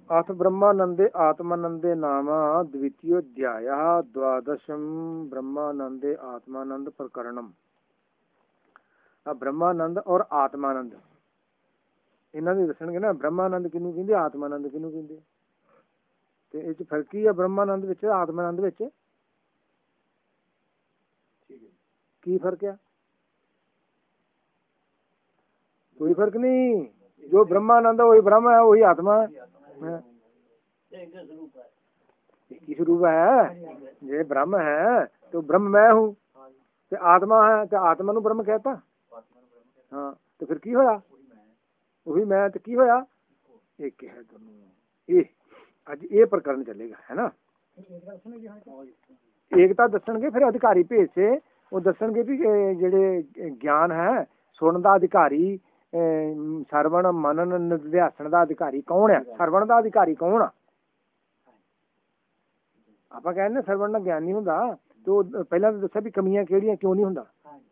अथ ब्रह्मानंदे आत्मानंदे नाम द्वितीयोऽध्याय द्वादशम ब्रह्मानंदे आत्मानंद प्रकरणम। ब्रह्मानंद और आत्मानंद इन्हां दे दसणगे ना। ब्रह्मानंद किनू कहंदे, आत्मानंद किनू कहंदे, ते इह च फर्क की है ब्रह्मानंद विच आत्मानंद विच? की फर्क है? कोई फर्क नहीं। जो ब्रह्मानंद है वही ब्रह्म है, वही आत्मा है, एक ही स्वरूप है। ये ब्रह्म है तो ब्रह्म मैं हूँ, तो आत्मा है तो आत्मा नू ब्रह्म कहता। हाँ तो फिर की होया? वही मैं तो की होया? एक है दोनों। ये अज ये प्रकरण चलेगा है ना। एकता दसणगे, फिर अधिकारी भेद से वो दसणगे भी जेड़े ज्ञान है सुनन दा अधिकारी, सरवण मनन निध्यासन दा अधिकारी कौन है? सरवण दा अधिकारी कौन आ? ਆਪਾਂ ਕਹਿੰਦੇ ਸਰਵਣ ਨਾਲ ਗਿਆਨ ਨਹੀਂ ਹੁੰਦਾ, ਤੇ ਉਹ ਪਹਿਲਾਂ ਤਾਂ ਦੱਸਿਆ ਵੀ ਕਮੀਆਂ ਕਿਹੜੀਆਂ, ਕਿਉਂ ਨਹੀਂ ਹੁੰਦਾ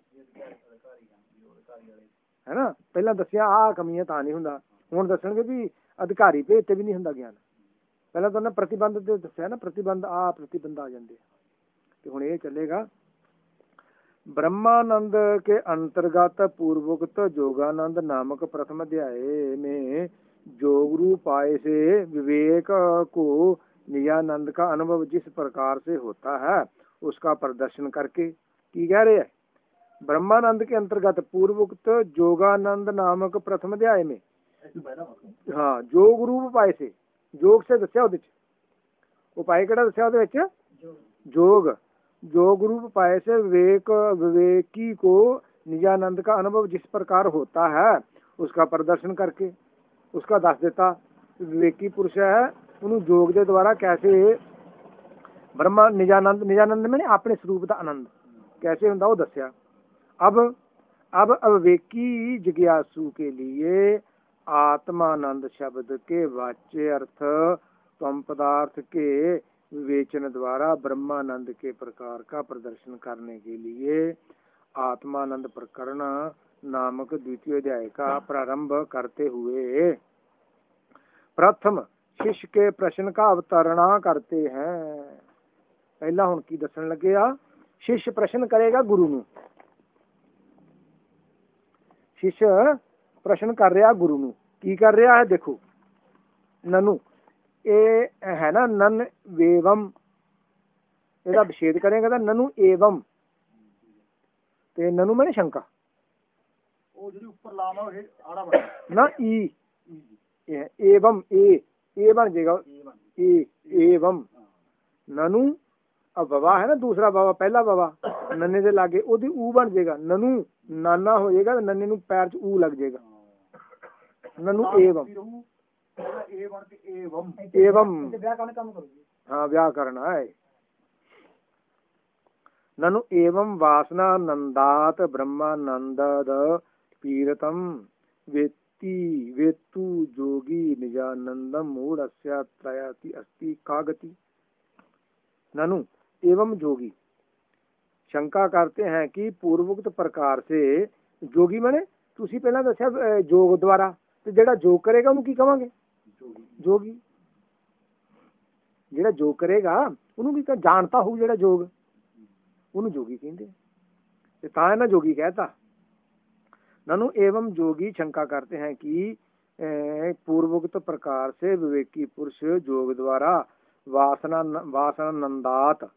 ਹੈ ਨਾ। ਪਹਿਲਾਂ ਦੱਸਿਆ ਆਹ ਕਮੀਆਂ ਤਾਂ ਨਹੀਂ ਹੁੰਦਾ, ਹੁਣ ਦੱਸਣਗੇ ਵੀ ਅਧਿਕਾਰੀ ਭੇਦ ਤੇ ਵੀ ਨਹੀਂ ਹੁੰਦਾ ਗਿਆਨ। ਪਹਿਲਾਂ ਤਾਂ ਉਹਨੇ ਪ੍ਰਤੀਬੰਧ ਤੇ ਦੱਸਿਆ ਨਾ, ਪ੍ਰਤੀਬੰਧ ਆ ਪ੍ਰਤੀਬੰਧ ਆ ਜਾਂਦੇ, ਤੇ ਹੁਣ ਇਹ ਚੱਲੇਗਾ। ब्रह्मानंद के अंतर्गत पूर्वोक्त योगानंद नामक प्रथम अध्याय में योग रूप आय से विवेक को निजानंद का अनुभव जिस प्रकार से होता है उसका प्रदर्शन करके की कह रहे हैं। ब्रह्मानंद के अंतर्गत पूर्वोक्त योगानंद नामक प्रथम अध्याय में, हाँ योग रूप उपाय से, योग से दस्या उपाय केड़ा दस्या ਉਹਦੇ ਵਿੱਚ योग, योग रूप उपाय से विवेकी को निजानंद का अनुभव जिस प्रकार होता है उसका प्रदर्शन करके उसका दस देता। विवेकी पुरुष है उन्होंने योग के द्वारा कैसे ब्रह्मा निजानंद, निजानंद में अपने स्वरूप का आनंद कैसे होता वो दस्या। अब अविवेकी जिज्ञासु के लिए आत्मानंद शब्द के वाच्य अर्थ तम पदार्थ के विवेचन द्वारा ब्रह्मानंद के प्रकार का प्रदर्शन करने के लिए आत्मानंद प्रकरण नामक द्वितीय अध्याय का प्रारंभ करते हुए प्रथम शिष्य के प्रश्न का अवतरणा करते हैं। पहला हुण की दसन लगे आ, शिष्य प्रश्न करेगा गुरु नू। शिष्य प्रश्न कर रहा गुरु नू, की कर रहा है देखो। ननु ये है ना, नन वेवम, ਇਹਦਾ ਵਿਛੇਦ करेगा तो ननु एवं, ते ननु मैंने शंका, ਉਹ ਜਿਹੜੀ ਉੱਪਰ ਲਾਮ ਹੈ ਉਹ ਆੜਾ ਬਣ ਨਾ ई एवं ए बन जाएगा एवं। ननु अब बाबा है ना, दूसरा बाबा पहला बाबा नन्ने दे लागे ओदी ऊ बन जाएगा, ननु नाना हो जाएगा, नन्ने नू पैर च ऊ लग जाएगा, ननु एवं एवं। हाँ व्याकरण है। ननु एवं वासना नंदात ब्रह्मानंद पीरतम वेत्ति वेत्तु जोगी निजानंदम मूढ़स्य त्रयति अस्ति कागति। ननु एवं जोगी शंका करते हैं कि पूर्वोक्त प्रकार से जोगी माने तुसी पहला दस्या जोग द्वारा, तो जेड़ा जोग करेगा उन्हें की कहांगे? जोगी। जेड़ा जोग करेगा उन्हें की जानता हो, जेड़ा जोग उन्हें जोगी कहते, ता है ना जोगी कहता। ननु एवं जोगी शंका करते हैं कि पूर्वोक्त प्रकार से विवेकी पुरुष जोग द्वारा वासना नंदात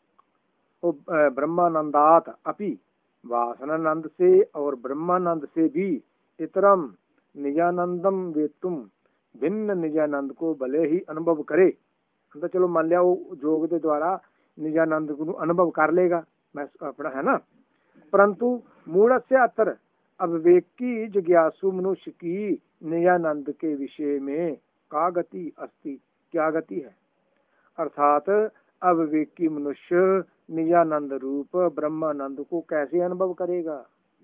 ब्रह्मानंदात अपि वासनानंद से और ब्रह्मानंद से भी इतरम निजानंदम वेतुम भिन्न निजानंद को भले ही अनुभव करे। तो चलो मान लिया वो जोग के द्वारा निजानंद को अनुभव कर लेगा, मैं अपना है ना, परंतु मूढ़ से अतर अविवेकी जिज्ञासु मनुष्य की निजानंद के विषय में का गति अस्ति, क्या गति है? अर्थात अविवेकी मनुष्य निजानंद रूप ब्रह्मानंद को कैसे अनुभव करेगा?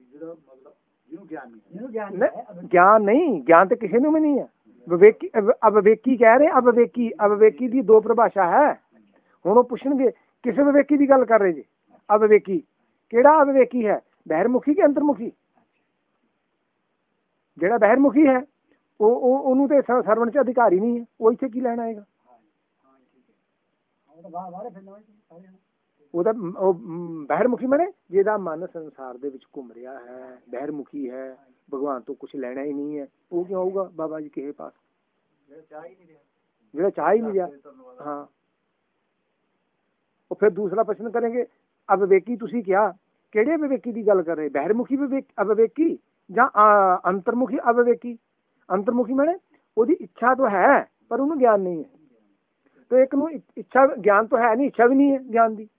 ज्ञान नहीं, ज्ञान तो किसी में नहीं है। विवेकी अविवेकी कह रहे, अविवेकी अविवेकी दी दो परिभाषा है। हुण पूछणगे किस विवेकी की गल कर रहे जी? अविवेकी केड़ा अविवेकी है? बहिर्मुखी के अंतर्मुखी? जेड़ा बहिर्मुखी है ਉਹਨੂੰ ਤੇ ਸਰਵਣ ਚ ਅਧਿਕਾਰੀ ਨਹੀਂ ਹੈ, ਉਹ ਇੱਥੇ ਕੀ ਲੈਣ ਆਏਗਾ। ਉਹਦਾ ਉਹ ਬਹਿਰਮੁਖੀ ਮਨੇ ਜਿਹਦਾ ਮਨ ਸੰਸਾਰ ਦੇ ਵਿੱਚ ਘੁੰਮ ਰਿਹਾ ਹੈ, ਬਹਿਰਮੁਖੀ ਹੈ, ਭਗਵਾਨ ਤੋਂ ਕੁਝ ਲੈਣਾ ਹੀ ਨਹੀਂ ਹੈ, ਉਹ ਕਿਉਂ ਆਊਗਾ ਬਾਬਾ ਜੀ ਕਿਸੇ ਪਾਸ, ਜਿਹੜਾ ਚਾਹ ਹੀ ਨਹੀਂ ਰਿਹਾ। ਹਾਂ, ਉਹ ਫਿਰ ਦੂਸਰਾ ਪ੍ਰਸ਼ਨ ਕरेंगे, ਅਵਿਵੇਕੀ ਤੁਸੀਂ ਕਿਹਾ, ਕਿਹੜੇ ਵਿਵੇਕੀ ਦੀ ਗੱਲ ਕਰ ਰਹੇ, ਬਹਿਰਮੁਖੀ ਅਵਿਵੇਕੀ ਜਾਂ ਅੰਤਰਮੁਖੀ ਅਵਿਵੇਕੀ। ਅੰਤਰਮੁਖੀ ਮੈਨੇ ਉਹਦੀ ਇੱਛਾ ਤਾਂ ਹੈ ਪਰ ਉਹਨੂੰ ਗਿਆਨ ਨਹੀਂ ਹੈ, ਤੇ ਇੱਕ ਨੂੰ ਇੱਛਾ ਗਿਆਨ ਤਾਂ है नहीं, इच्छा भी नहीं है ज्ञान की,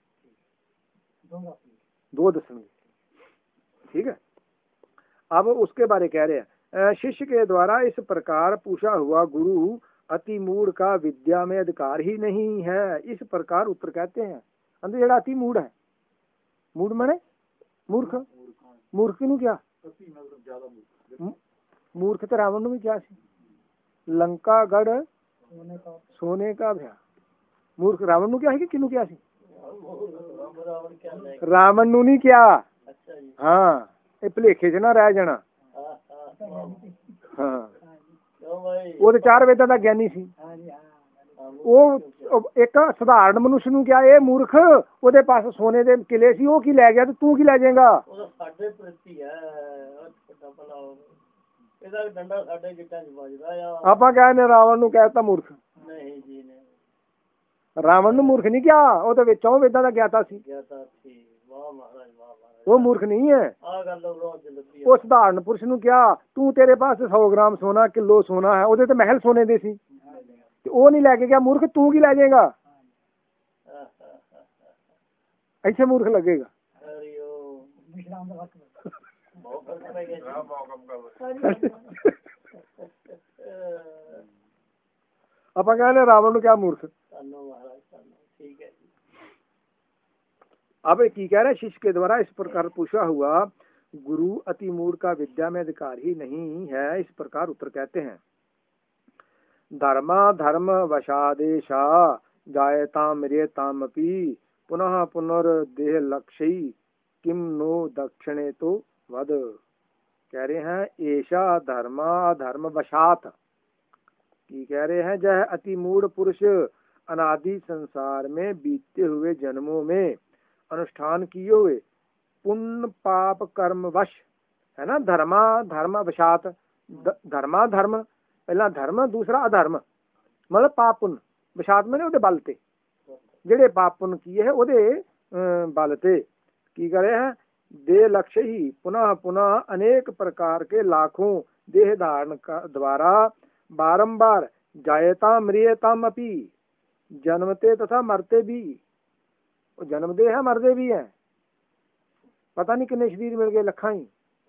दो दसेंगे। ठीक है, अब उसके बारे कह रहे हैं, शिष्य के द्वारा इस प्रकार पूछा हुआ गुरु अति मूढ़ का विद्या में अधिकार ही नहीं है, इस प्रकार उत्तर कहते हैं। अंदर जेड़ा अति मूढ़ है, मूढ़ माने मूर्ख, मूर्ख ਨੂੰ क्या मूर्ख तो रावण ਨੂੰ भी क्या ਸੀ, लंका गढ़ सोने का भया। मूर्ख रावण ਨੂੰ ਕਿਹਾ ਸੀ ਕਿ ਕਿਹਨੂੰ ਕਿਹਾ ਸੀ, ਰਾਵਣ ਨੂੰ ਨਹੀਂ ਕਿਹਾ। ਹਾਂ, ਇਹ ਭੁਲੇਖੇ ਚ ਨਾ ਰਹਿ ਜਾਣਾ। ਹਾਂ, ਉਹ ਤੇ 4 ਵੇਦਾਂ ਦਾ ਗਿਆਨੀ ਸੀ। ਉਹ ਇੱਕ ਸਧਾਰਨ ਮਨੁੱਖ ਨੂੰ ਕਿਹਾ ਇਹ ਮੂਰਖ, ਉਹਦੇ ਪਾਸ ਸੋਨੇ ਦੇ ਕਿਲੇ ਸੀ, ਉਹ ਕੀ ਲੈ ਗਿਆ ਤੇ ਤੂੰ ਕੀ ਲੈ ਜਾਏਗਾ। ਸਾਡੇ ਪ੍ਰਤੀ ਹੈ, ਇਹਦਾ ਡੰਡਾ ਸਾਡੇ ਗਿੱਟਾਂ 'ਚ ਵੱਜਦਾ ਆ। ਆਪਾਂ ਕਹਿੰਦੇ ਰਾਵਣ ਨੂੰ ਕਹਿਤਾ ਮੂਰਖ, ਨਹੀਂ ਜੀ ਨੇ ਰਾਵਣ ਨੂੰ ਮੂਰਖ ਨਹੀਂ ਕਿਹਾ, ਉਹ ਤੇ ਵਿੱਚੋਂ ਵੇਦਾਂ ਦਾ ਗਿਆਤਾ ਸੀ। ਉਹ ਮੂਰਖ ਨਹੀਂ ਹੈ। ਉਹ ਸਧਾਰਨ ਪੁਰਸ਼ ਨੂੰ ਕਿਹਾ ਤੂੰ ਤੇਰੇ ਪਾਸ 100 ਗ੍ਰਾਮ ਸੋਨਾ, ਕਿਲੋ ਸੋਨਾ ਹੈ, ਉਹਦੇ ਤੇ ਮਹਿਲ ਸੋਨੇ ਦੇ ਸੀ, ਤੇ ਉਹ ਨਹੀਂ ਲੈ ਕੇ ਗਿਆ, ਮੂਰਖ ਤੂੰ ਕੀ ਲੈ ਜਾਏਗਾ। ਇੱਥੇ ਮੂਰਖ ਲੱਗੇਗਾ। ਆਪਾਂ ਕਹਿੰਦੇ ਰਾਵਣ ਨੂੰ ਕਿਆ ਮੂਰਖ। अब की कह रहे शिष्य के द्वारा इस प्रकार पूछा हुआ गुरु अति मूढ़ का विद्या में अधिकार ही नहीं है, इस प्रकार उत्तर कहते हैं। धर्मा धर्म वशादेशा जायताम म्रियतामपि पुनः पुनर्देह लक्ष्य किम नो दक्षिणे तो वद। कह रहे हैं ऐसा धर्मा धर्म वशात की कह रहे हैं, जह अति मूढ़ पुरुष अनादि संसार में बीतते हुए जन्मों में अनुष्ठान किए हुए पुण्य पाप कर्म वश है ना। धर्मा धर्म वशात, धर्मा धर्म पहला धर्म, दूसरा अधर्म, मतलब पाप पुण्य। वशात मैंने ਉਹਦੇ ਬਲ ਤੇ, ਜਿਹੜੇ ਪਾਪ ਪੁण्य ਕੀਏ ਹੈ ਉਹਦੇ बल ਤੇ की करे हैं, देह लक्ष्य ही पुनः पुनः अनेक प्रकार के लाखों देह धारण द्वारा बारंबार जायता म्रियताम अपि, जन्मते तथा मरते भी। जन्मते है मरते भी है, पता नहीं कितने शरीर मिल गए, लखा ही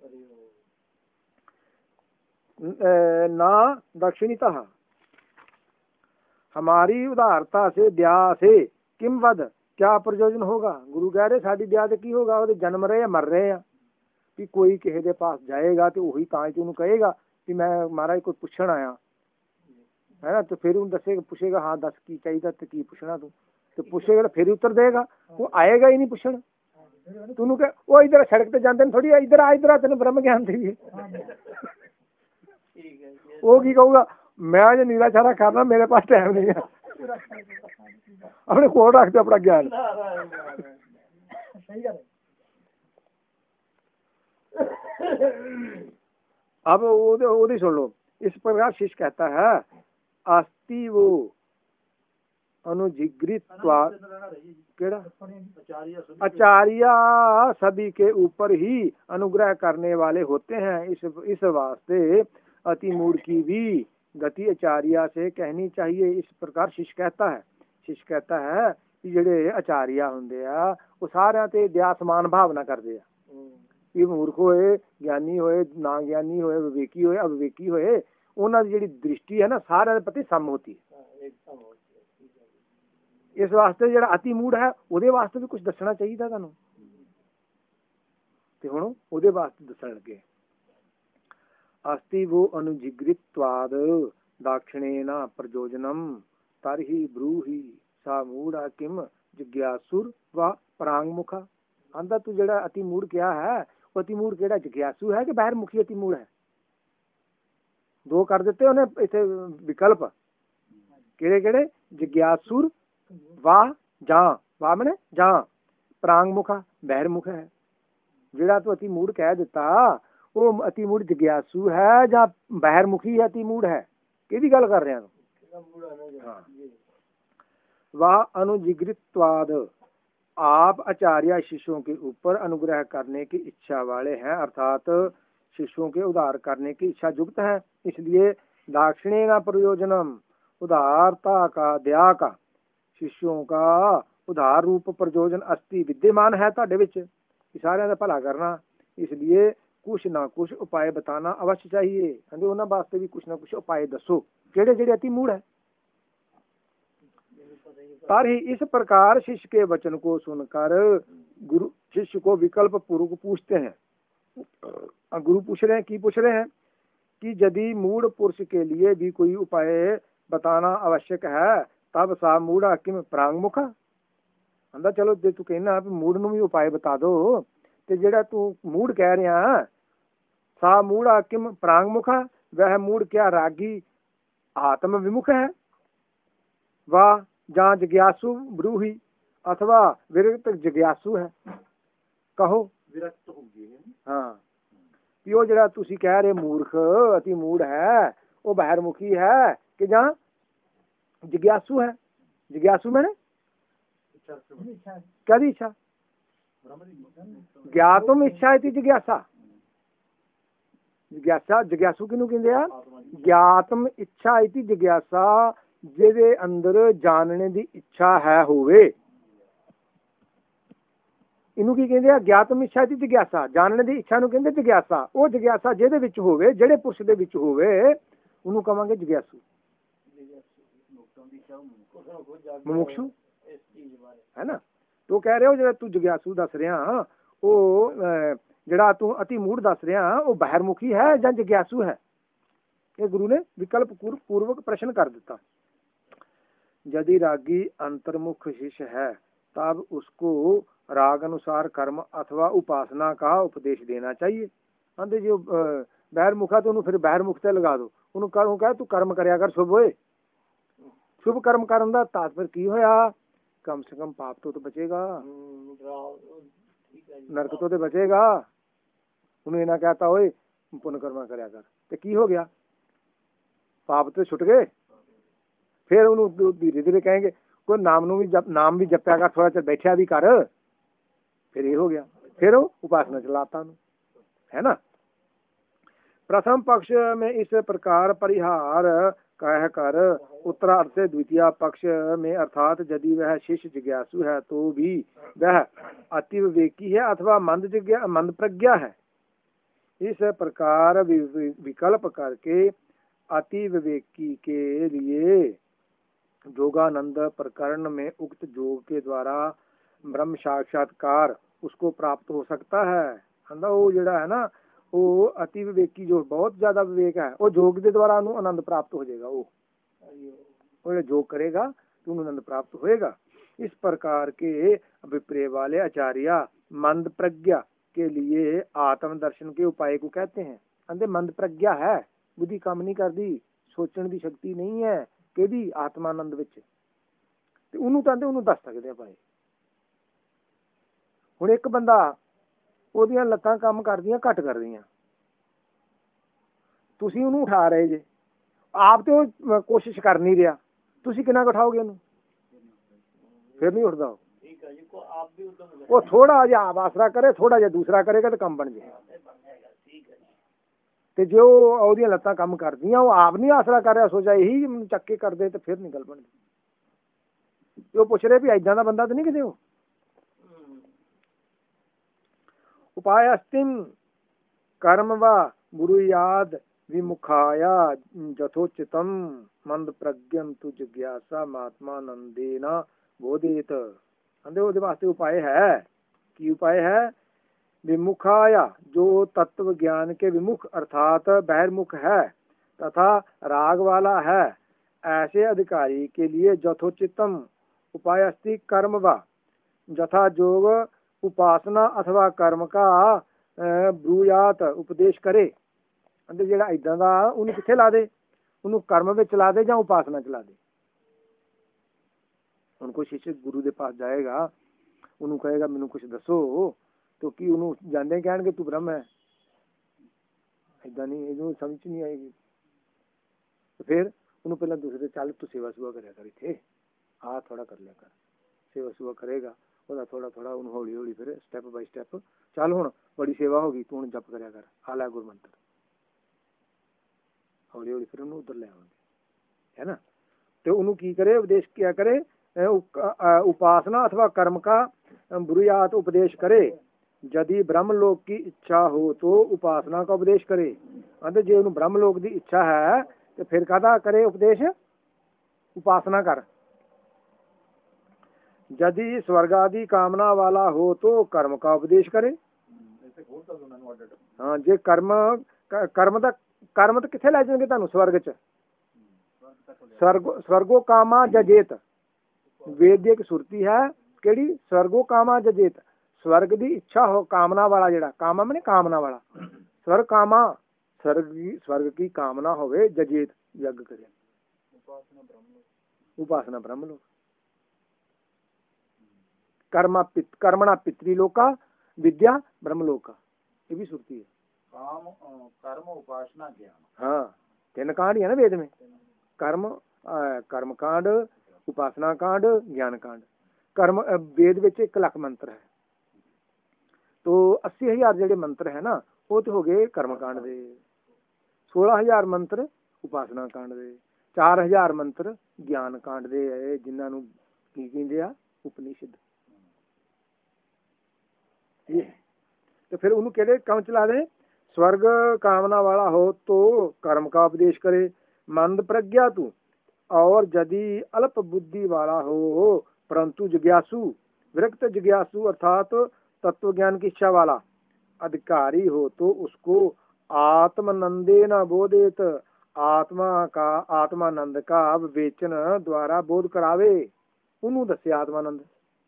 ना दक्षिणीता। हमारी उदारता से दया से किम वद, क्या प्रयोजन होगा। गुरु कह रहे साड़ी दया से की होगा, वो जन्म रहे या मर रहे हैं। कि कोई किसी के पास जाएगा तो वही तां च उन्होंने कहेगा कि मैं महाराज कोई पुछण आया है ना, तो फिर उन्हें दसेगा, पूछेगा हाँ दस की चाहिए तो की पुछना तू, तो पूछेगा फिर उत्तर देगा, वो आएगा ही नहीं पूछण। तू कह वो इधर सड़क पे जाते थोड़ी इधर आ तेन ब्रह्म ज्ञान दी वो की कहूगा, मैं आज नीला चारा करना, मेरे पास टाइम नहीं है, अपने कोल रखते अपना ज्ञान। अब वो सुन लो, इस प्रकार शिष्य कहता है अस्ति वो अनुजिग्रित्वा, आचार्य सभी के ऊपर ही अनुग्रह करने वाले होते हैं। इस वास्ते अति मूढ़ की भी गति आचार्य से कहनी चाहिए। इस प्रकार शिष्य कहता है। शिष्य कहता है कि ਜਿਹੜੇ ਆਚਾਰੀਆ ਹੁੰਦੇ ਆ ਉਹ ਸਾਰਿਆਂ ਤੇ ਦਇਆ ਸਮਾਨ ਭਾਵਨਾ ਕਰਦੇ ਆ, ਇਹ ਮੂਰਖ ਹੋਏ, ਗਿਆਨੀ ਹੋਏ, ਨਾ ਗਿਆਨੀ ਹੋਏ, ਵਿਵੇਕੀ ਹੋਏ, ਅਵਿਵੇਕੀ ਹੋਏ, ਉਹਨਾਂ ਦੀ ਜਿਹੜੀ ਦ੍ਰਿਸ਼ਟੀ ਹੈ ਨਾ ਸਾਰਿਆਂ ਦੇ ਪ੍ਰਤੀ ਸਮ ਹੋਤੀ ਹੈ। ਇਸ ਵਾਸਤੇ ਜਿਹੜਾ ਅਤੀ ਮੂੜ ਹੈ ਉਹਦੇ ਵਾਸਤੇ ਵੀ ਕੁਝ ਦੱਸਣਾ ਚਾਹੀਦਾ ਤੁਹਾਨੂੰ, ਤੇ ਹੁਣ ਉਹਦੇ ਵਾਸਤੇ ਦੱਸਣ ਲੱਗੇ। अस्ति वो अनुजिग्रित्वाद दाक्षिणेन प्रयोजनम तरहि ब्रूहि सा मूढ़ा किम जिज्ञासुर व परांगमुखा। आंदा तू जेड़ा अति मूढ़ क्या है, वो अति मूढ़ केड़ा जिज्ञासु है कि बाहर मुखी अति मूढ़ है। दो कर दिते उन्हें इत्थे विकल्प किहड़े किहड़े जिग्यासुर वाह जां वाह मने जां प्रांगमुखा बहिर्मुख है ਜਿਹੜਾ ਤੂੰ ਅਤੀ ਮੂੜ ਕਹਿ ਦਿੱਤਾ ਉਹ ਅਤੀ ਮੂੜ ਜਿਗਿਆਸੂ ਹੈ ਜਾਂ ਬਹਿਰਮੁਖੀ ਹੈ ਅਤੀ ਮੂੜ ਹੈ ਕਿਹਦੀ ਗੱਲ ਕਰ ਰਿਹਾ ਤੂੰ वाह अनुजिग्रित्वाद आप आचार्य शिष्यों के ऊपर अनुग्रह करने की इच्छा वाले हैं अर्थात शिष्यों के उद्धार करने की इच्छा युक्त है इसलिए दाक्षिणेन प्रयोजनम उदारता का दया का शिष्यों का उदार रूप प्रयोजन अस्ति विद्यमान है ਤੁਹਾਡੇ ਵਿੱਚ सारे का भला करना इसलिए कुछ ना कुछ उपाय बताना अवश्य चाहिए कहते उन्होंने वास्ते भी कुछ ना कुछ उपाय दसो केड़े जेड़े अति मूढ़ है पर ही इस प्रकार शिष्य के वचन को सुनकर गुरु शिष्य को विकल्प पूर्वक पूछते हैं गुरु पूछ रहे हैं कि पूछ रहे हैं कि यदि मूढ़ पुरुष के लिए भी कोई उपाय बताना आवश्यक है तब सा मूढ़ किम प्रांगमुख आंदा चलो जे तू कहना मूढ़ नूं भी उपाय बता दो ते जेड़ा तू मूढ़ कह रहा सा मूढ़ किम प्रांगमुख वह मूढ़ क्या रागी आत्म विमुख है वाह ਜਾਂ जिज्ञासु ब्रूही अथवा विरक्त जिज्ञासु है कहो विरक्त हो गए हाँ कि वो जरा तुसी कह रहे मूर्ख अति मूढ़ है वो बहिर्मुखी है कि ਜਾਂ जिज्ञासु है जिज्ञासु मैंने क्या दी इच्छा ज्ञातुम इच्छा इति जिज्ञासा जिज्ञासा जिज्ञासु किनू कहंदे आ ज्ञातम इच्छा इति जिज्ञासा ਜਿਹਦੇ ਅੰਦਰ ਜਾਣਨੇ ਦੀ ਇੱਛਾ ਹੈ ਹੋਵੇ ਇਹਨੂੰ ਕੀ ਕਹਿੰਦੇ ਆ ਗਿਆਤਮ ਇੱਛਾ ਦੀ ਜਿਗਿਆਸਾ ਜਾਣਨੇ ਦੀ ਇੱਛਾ ਨੂੰ ਕਹਿੰਦੇ ਜਿਗਿਆਸਾ ਉਹ ਜਿਗਿਆਸਾ ਜਿਹਦੇ ਵਿੱਚ ਹੋਵੇ ਜਿਹੜੇ ਪੁਰਸ਼ ਦੇ ਵਿੱਚ ਹੋਵੇ ਉਹਨੂੰ ਕਵਾਂਗੇ ਜਿਗਿਆਸੂ ਮੁਮੁਕਸ਼ੂ ਹੈ ਨਾ ਤੂੰ ਕਹਿ ਰਹੇ ਹੋ ਜਿਹੜਾ ਤੂੰ ਜਿਗਿਆਸੂ ਦੱਸ ਰਿਹਾ ਉਹ ਜਿਹੜਾ ਤੂੰ ਅਤੀ ਮੂੜ ਦੱਸ ਰਿਹਾ ਉਹ ਬਹਿਰਮੁਖੀ ਹੈ ਜਾਂ ਜਿਗਿਆਸੂ ਹੈ ਇਹ ਗੁਰੂ ਨੇ ਵਿਕਲਪ पूर्वक प्रश्न कर ਦਿੱਤਾ यदि रागी अंतर्मुख शिष्य है तब उसको राग अनुसार कर्म अथवा उपासना का उपदेश देना चाहिए आंदे जो बहिर्मुखा तो फिर बहिर्मुख ते लगा दो उन्होंने कहा तू कर्म करया कर शुभ होए शुभ कर्म करन दा तात्पर्य की होया कम से कम पाप तो बचेगा नरक तो बचेगा उन्हें ना कहता होए पुण्य कर्म करया कर ते की हो गया पाप तो छुट गए फिर उन्होंने धीरे धीरे कहेंगे कोई नाम भी जपया कर थोड़ा चर बैठा भी कर फिर ये हो गया फिर उपासना चलाता है ना प्रथम पक्ष में इस प्रकार परिहार कह कर उत्तरार्ध से द्वितीय पक्ष में अर्थात यदि वह शिष्य जिज्ञासु है तो भी वह अति विवेकी है अथवा मंद प्रज्ञा है इस प्रकार विकल्प करके अति विवेकी के लिए जोगानंद प्रकरण में उक्त योग के द्वारा ब्रह्म साक्षात्कार उसको प्राप्त हो सकता है वो जड़ा है ना वो अति विवेकी जो बहुत ज्यादा विवेक है वो योग के द्वारा आनंद प्राप्त हो जाएगा वो योग करेगा तो आनंद प्राप्त होएगा इस प्रकार के अभिप्राय वाले आचार्य मंद प्रज्ञा के लिए आत्म दर्शन के उपाय को कहते हैं अंदर मंद प्रज्ञा है बुद्धि काम नहीं करती सोचने की शक्ति नहीं है ਕਿਹਦੀ ਆਤਮਾਨੰਦ ਵਿੱਚ ਤੇ ਉਹਨੂੰ ਤਾਂ ਉਹਨੂੰ ਦੱਸ ਸਕਦੇ ਆ ਭਾਈ ਹੁਣ ਇੱਕ ਬੰਦਾ ਉਹਦੀਆਂ ਲੱਤਾਂ ਕੰਮ ਕਰਦੀਆਂ ਘੱਟ ਕਰਦੀਆਂ ਤੁਸੀਂ ਉਹਨੂੰ ਉਠਾ ਰਹੇ ਜੇ ਆਪ ਤੇ ਉਹ ਕੋਸ਼ਿਸ਼ ਕਰ ਨਹੀਂ ਰਿਹਾ ਤੁਸੀਂ ਕਿੰਨਾ ਉਠਾਓਗੇ ਉਹਨੂੰ ਫਿਰ ਨਹੀਂ ਉੱਠਦਾ ਉਹ ਥੋੜਾ ਜਿਹਾ ਆਪ ਆਸਰਾ ਕਰੇ ਥੋੜਾ ਜਿਹਾ ਦੂਸਰਾ ਕਰੇਗਾ ਤਾਂ ਕੰਮ ਬਣ ਜਾਏਗਾ ਤੇ ਜੋ ਉਹਦੀਆਂ ਲੱਤਾਂ ਕੰਮ ਕਰਦੀਆਂ ਉਹ ਆਪ ਨਹੀਂ ਆਸਰਾ ਕਰ ਰਿਹਾ ਸੋਚਾ ਇਹੀ ਚੱਕ ਕੇ ਕਰਦੇ ਤੇ ਫਿਰ ਨਿਕਲ ਬਣਦੀ ਉਹ ਪੁੱਛ ਰਹੇ ਵੀ ਏਦਾਂ ਦਾ ਬੰਦਾ ਤਾਂ ਨਹੀਂ ਕਿਤੇ ਉਹ उपाय अस्तिम कर्म व गुरु याद विमुखाया यथोचितम मंद प्रज्ञम तु जिज्ञासा महात्मानंदेन बोधित अंदे ਉਹਦੇ वास्ते उपाय है कि उपाय है विमुखाया जो तत्व ज्ञान के विमुख अर्थात बहिर्मुख है तथा राग वाला है ऐसे अधिकारी के लिए यथोचितम उपाय अस्ति कर्म व यथा जोग उपासना अथवा कर्म का ब्रूयात उपदेश करे ਕਹਿੰਦੇ ਜਿਹੜਾ ਇਦਾਂ ਦਾ ਉਹਨੂੰ ਕਿੱਥੇ ਲਾ ਦੇ, ਉਹਨੂੰ ਕਰਮ ਵਿੱਚ ਲਾ ਦੇ ਜਾਂ ਉਪਾਸਨਾ ਚ ਲਾ ਦੇ। ਹੁਣ ਕੋਈ ਸ਼ਿਸ਼ ਗੁਰੂ ਦੇ ਪਾਸ ਜਾਏਗਾ, ਉਹਨੂੰ ਕਹੇਗਾ ਮੈਨੂੰ ਕੁਛ ਦੱਸੋ, तो ਕੀ ਉਹਨੂੰ ਜਾਂਦੇ ਕਹਿਣਗੇ ਤੂੰ ਬ੍ਰਹਮ ਹੈ? ਏਦਾਂ ਨਹੀਂ, ਇਹਨੂੰ ਸਮਝ ਨਹੀਂ ਆਏਗੀ। ਫਿਰ ਉਹਨੂੰ ਪਹਿਲਾਂ ਦੂਸਰੇ ਚੱਲ ਤੂੰ ਸੇਵਾ ਸੁਵਾ ਕਰਿਆ ਕਰ, ਇੱਥੇ ਆ ਥੋੜਾ ਕਰ ਲਿਆ ਕਰ। ਸੇਵਾ ਸੁਵਾ ਕਰੇਗਾ, ਉਹਦਾ ਥੋੜਾ ਥੋੜਾ ਉਹਨੂੰ ਹੌਲੀ ਹੌਲੀ ਫਿਰ ਸਟੈਪ ਬਾਈ ਸਟੈਪ, ਚੱਲ ਹੁਣ ਬੜੀ ਸੇਵਾ ਹੋ ਗਈ, ਤੂੰ ਹੁਣ ਜਪ ਕਰਿਆ ਕਰ, ਆ ਲੈ ਗੁਰ ਮੰਤਰ। ਹੌਲੀ ਹੌਲੀ ਫਿਰ ਉਹਨੂੰ ਉੱਧਰ ਲੈ ਆਵਾਂਗੇ, है ना। तो ਉਹਨੂੰ ਕੀ ਕਰੇ, ਉਪदेश किया करे, उपासना अथवा कर्म का बुरुयात उपदेश करे। यदि ब्रह्म लोक की इच्छा हो तो उपासना का उपदेश करे। कहते जे ਉਹਨੂੰ ब्रह्म लोक ਦੀ ਇੱਛਾ ਹੈ ਤੇ ਫਿਰ ਕਾਹਦਾ ਕਰੇ उपदेश, उपासना कर। यदि स्वर्ग आदि कामना वाला हो तो कर्म का उपदेश करे। हाँ जे कर्म कर्म तो किथे ले जाएंगे ਤੁਹਾਨੂੰ स्वर्ग च, स्वर्गो कामा जजेत। वेद की एक सुरती है केड़ी, स्वर्गो कामा जजेत, स्वर्ग की इच्छा हो, कामना वाला, जेड़ा कामा मैंने कामना वाला, स्वर्ग कामा, स्वर्ग की कामना होवे, जजेत यज्ञ करे। उपासना ब्रह्म लोक। कर्मणा पितृलोका विद्या ब्रह्म लोका, ये भी सुरती है। काम कर्म उपासना ज्ञान, हाँ 3 कांड है ना वेद में, कर्म कर्म कांड, उपासना कांड, ज्ञान कांड। कर्म वेद ਵਿੱਚ 1 ਲੱਖ ਮੰਤਰ है, तो 80,000 ਜਿਹੜੇ ਮੰਤਰ है ना ਉਹ ਤੇ ਹੋ ਗਏ कर्म कांड ਦੇ, 16,000 ਮੰਤਰ ਉਪਾਸਨਾ ਕਾਂਡ ਦੇ, 4,000 ਮੰਤਰ ਗਿਆਨ ਕਾਂਡ ਦੇ ਹੈ, ਜਿਨ੍ਹਾਂ ਨੂੰ ਕੀ ਕਹਿੰਦੇ ਆ ਉਪਨਿਸ਼ਦ। ਇਹ ਤੇ ਫਿਰ ਉਹਨੂੰ ਕਿਹੜੇ ਕੰਮ ਚਲਾ ਦੇ, स्वर्ग कामना वाला हो तो कर्म का उपदेश करे। मंद प्रज्ञा तू और यदि अल्प बुद्धि वाला हो परंतु जिज्ञासु, विरक्त जिज्ञासु अर्थात तत्व ज्ञान की इच्छा वाला अधिकारी हो तो उसको आत्मानंदे न बोधित, आत्मानंद का विवेचन द्वारा बोध करावे। उन्होंने दसे आत्मानंद,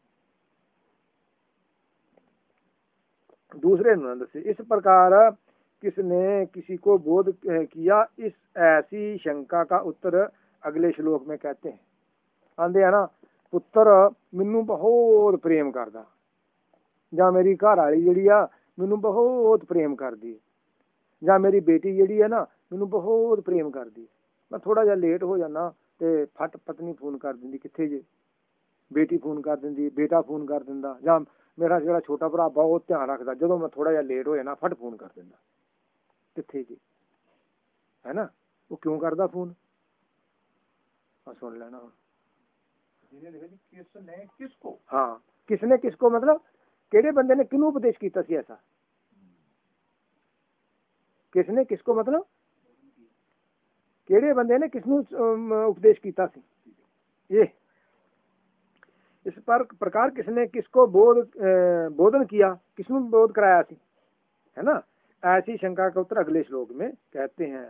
दूसरे न दसे। इस प्रकार किसने किसी को बोध किया, इस ऐसी शंका का उत्तर अगले श्लोक में कहते हैं। आंदे है ना, पुत्र मैनू बहुत प्रेम करदा, ਜਾਂ ਮੇਰੀ ਘਰ ਵਾਲੀ ਜਿਹੜੀ ਆ ਮੈਨੂੰ ਬਹੁਤ ਪ੍ਰੇਮ ਕਰਦੀ ਹੈ, ਜਾਂ ਮੇਰੀ ਬੇਟੀ ਜਿਹੜੀ ਹੈ ਨਾ ਮੈਨੂੰ ਬਹੁਤ ਪ੍ਰੇਮ ਕਰਦੀ ਹੈ। ਮੈਂ ਥੋੜਾ ਜਿਹਾ ਲੇਟ ਹੋ ਜਾਣਾ ਤੇ ਫਟ ਪਤਨੀ ਫੋਨ ਕਰ ਦਿੰਦੀ, ਕਿੱਥੇ ਜੇ, ਬੇਟੀ ਫੋਨ ਕਰ ਦਿੰਦੀ, ਬੇਟਾ ਫੋਨ ਕਰ ਦਿੰਦਾ, ਜਾਂ ਮੇਰਾ ਜਿਹੜਾ ਛੋਟਾ ਭਰਾ ਬਹੁਤ ਧਿਆਨ ਰੱਖਦਾ, ਜਦੋਂ ਮੈਂ ਥੋੜਾ ਜਿਹਾ ਲੇਟ ਹੋ ਜਾਣਾ ਫਟ ਫੋਨ ਕਰ ਦਿੰਦਾ, ਕਿੱਥੇ ਜੀ, है ना। वो क्यों करदा फोन, सुन लेना। किसने किसको, हाँ किसने किसको मतलब केड़े बंदे ने किनू उपदेश कीता सी ऐसा, किसने किसको मतलब केड़े बंदे ने किसनू उपदेश कीता सी। ये इस प्रकार किसने किसको बोधन किया, किसनू बोध कराया सी, है ना। ऐसी शंका का उत्तर अगले श्लोक में कहते हैं।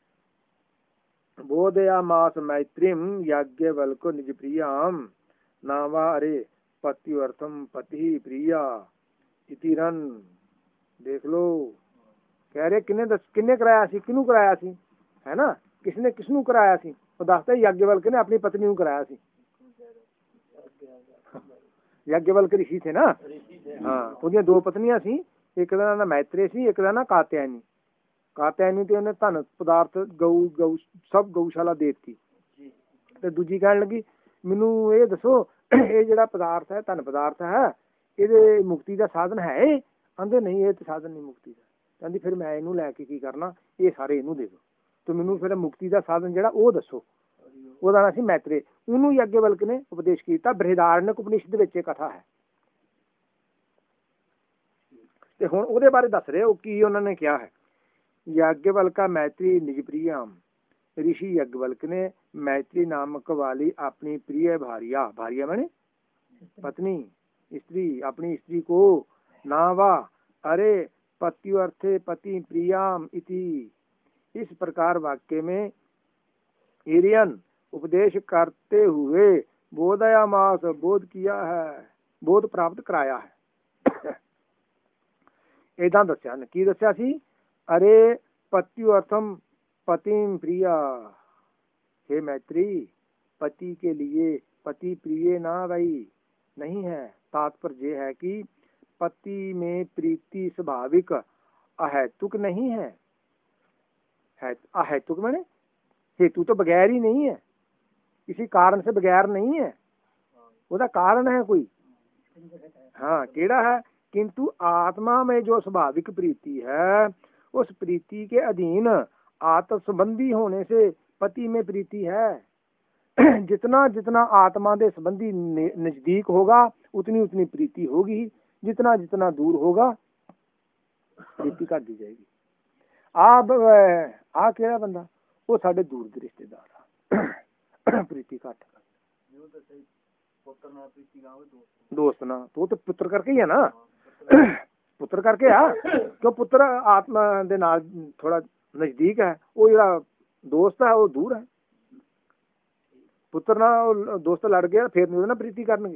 बोधयामास मैत्रीम याज्ञवल्क्यो निज प्रियाम नावा अरे पत्युर्थम पति प्रिया इतिरन। देख लो, कह रहे किन्ने कराया सी, किनू कराया सी, है ना, किसने किसनू कराया सी। तो दसता याज्ञवल्क्य ने अपनी पत्नी नू कराया सी। याज्ञवल्क्य ऋषि थे ना, हाँ उनकी 2 पत्नियां सी, एक दा नाम मैत्रेय सी, एक दा नाम कात्यायनी। कात्यायनी ते उन्हें धन पदार्थ गऊ सब गऊशाला देती, ते दूजी कहन लगी मैनू ये दसो ये जिहड़ा पदार्थ है धन पदार्थ है ये मुक्ति का साधन है। आंदे नहीं ये तो साधन नहीं मुक्ति का। कहती फिर मैं इनू लैके की करना, ये सारे इनू दे दो, तो मैनू फिर मुक्ति का साधन जिहड़ा वो दसो। ਉਹਦਾ ਨਾਂ ਸੀ मैत्रेय। ਉਹਨੂੰ याज्ञवल्क्य ने उपदेश किया। बृहदारण्यक उपनिषद ਵਿੱਚ ਇਹ कथा है। ਤੇ ਹੁਣ ਉਹਦੇ ਬਾਰੇ ਦੱਸ ਰਹੇ ਹੋ ਕੀ ਉਹਨਾਂ ਨੇ ਕਿਹਾ है। याज्ञवल्क्य मैत्री निज प्रियाम, ऋषि याज्ञवल्क्य ने मैत्री नामक वाली अपनी प्रिय भारिया माने पत्नी, स्त्री, अपनी स्त्री को नावा अरे पत्युर्थे पति प्रियाम इति, इस प्रकार वाक्य में इरियन उपदेश करते हुए बोधयामास, बोध किया है, बोध प्राप्त कराया है। इदा दस्या ने की दस्या सी, अरे पत्युर्थम पतिम प्रिया। हे मैत्री, पति के लिए पति प्रिय ना भाई नहीं है। तात्पर्य ये है कि पति में प्रीति स्वाभाविक अहेतुक नहीं है। अहेतुक माने हेतु तो बगैर ही नहीं है, किसी कारण से बगैर नहीं है, उसका कारण है कोई। हाँ केड़ा है, किंतु आत्मा में जो स्वाभाविक प्रीति है उस प्रीति के अधीन आत्म संबंधी होने से पति में प्रीति है। जितना जितना आत्मा के संबंधी नजदीक होगा उतनी उतनी प्रीति होगी, जितना जितना दूर होगा प्रीति घट दी जाएगी। आ केड़ा बंदा वो साडे दूर के रिश्तेदार प्रीति घट दोस्त ना तो पुत्र करके ही है ना पुत्र करके आ क्यों पुत्र आत्मा दे नाल थोड़ा नजदीक है, वो जेड़ा दोस्त है वो दूर है। पुत्र ना दोस्त लड़ गया फिर नहीं ना प्रीति करनगे,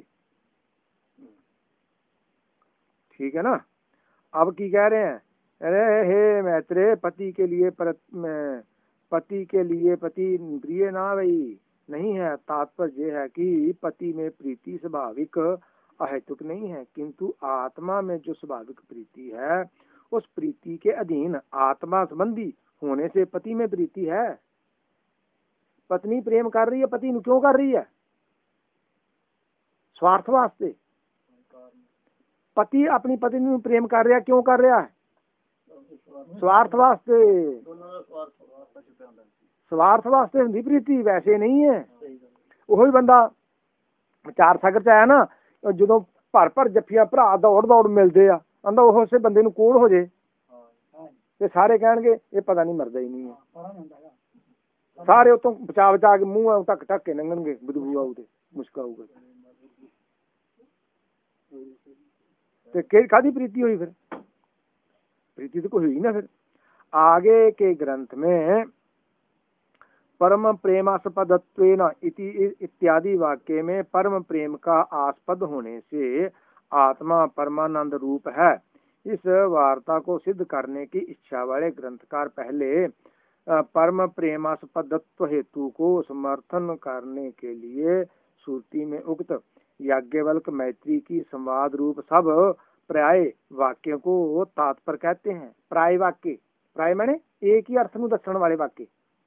ठीक है ना। अब की कह रहे हैं, अरे हे मैत्रेय, पति के लिए पति प्रिय ना भाई नहीं है। तात्पर्य यह है कि पति में प्रीति स्वाभाविक अहेतुक नहीं है, किंतु आत्मा में जो स्वाभाविक प्रीति है उस प्रीति के अधीन आत्मा संबंधी होने से पति में प्रीति है। पत्नी प्रेम कर रही है, पति नु क्यों कर रही है? स्वार्थ वास्ते। पति अपनी पत्नी नु प्रेम कर रहा, क्यों कर रहा है? स्वार्थ वास्ते। स्वार्थ वास्ते हुंदी प्रीति, वैसे नहीं है। वही बंदा चार सागर च आया ना, जो भर भर जफिया भरा दौड़ दौड़ मिलते आ, आंदा उस बंदे नूं कोड़ हो जे ते सारे कहणगे ये पता नहीं मरदा ही नहीं है। सारे उतों बचा बचा के मुंह ढक ढक के लंघणगे, बदबू आऊ ते मुश्क आऊगा। ते कादी प्रीति हुई फिर? प्रीति तो कोई हुई ना। फिर आगे के ग्रंथ में परम प्रेमास्पदत्वेन इत्यादि वाक्य में परम प्रेम का आस्पद होने से आत्मा परमानंद रूप है। इस वार्ता को सिद्ध करने की इच्छा वाले ग्रंथकार पहले परम प्रेमास्पदत्व हेतु को समर्थन करने के लिए श्रुति में उक्त याज्ञवल्क्य मैत्री की संवाद रूप सब प्राय वाक्यों को तात्पर्य कहते हैं। प्राय वाक्य, प्राय माने एक ही अर्थ ਨੂੰ ਦੱਸਣ वाले वाक्य,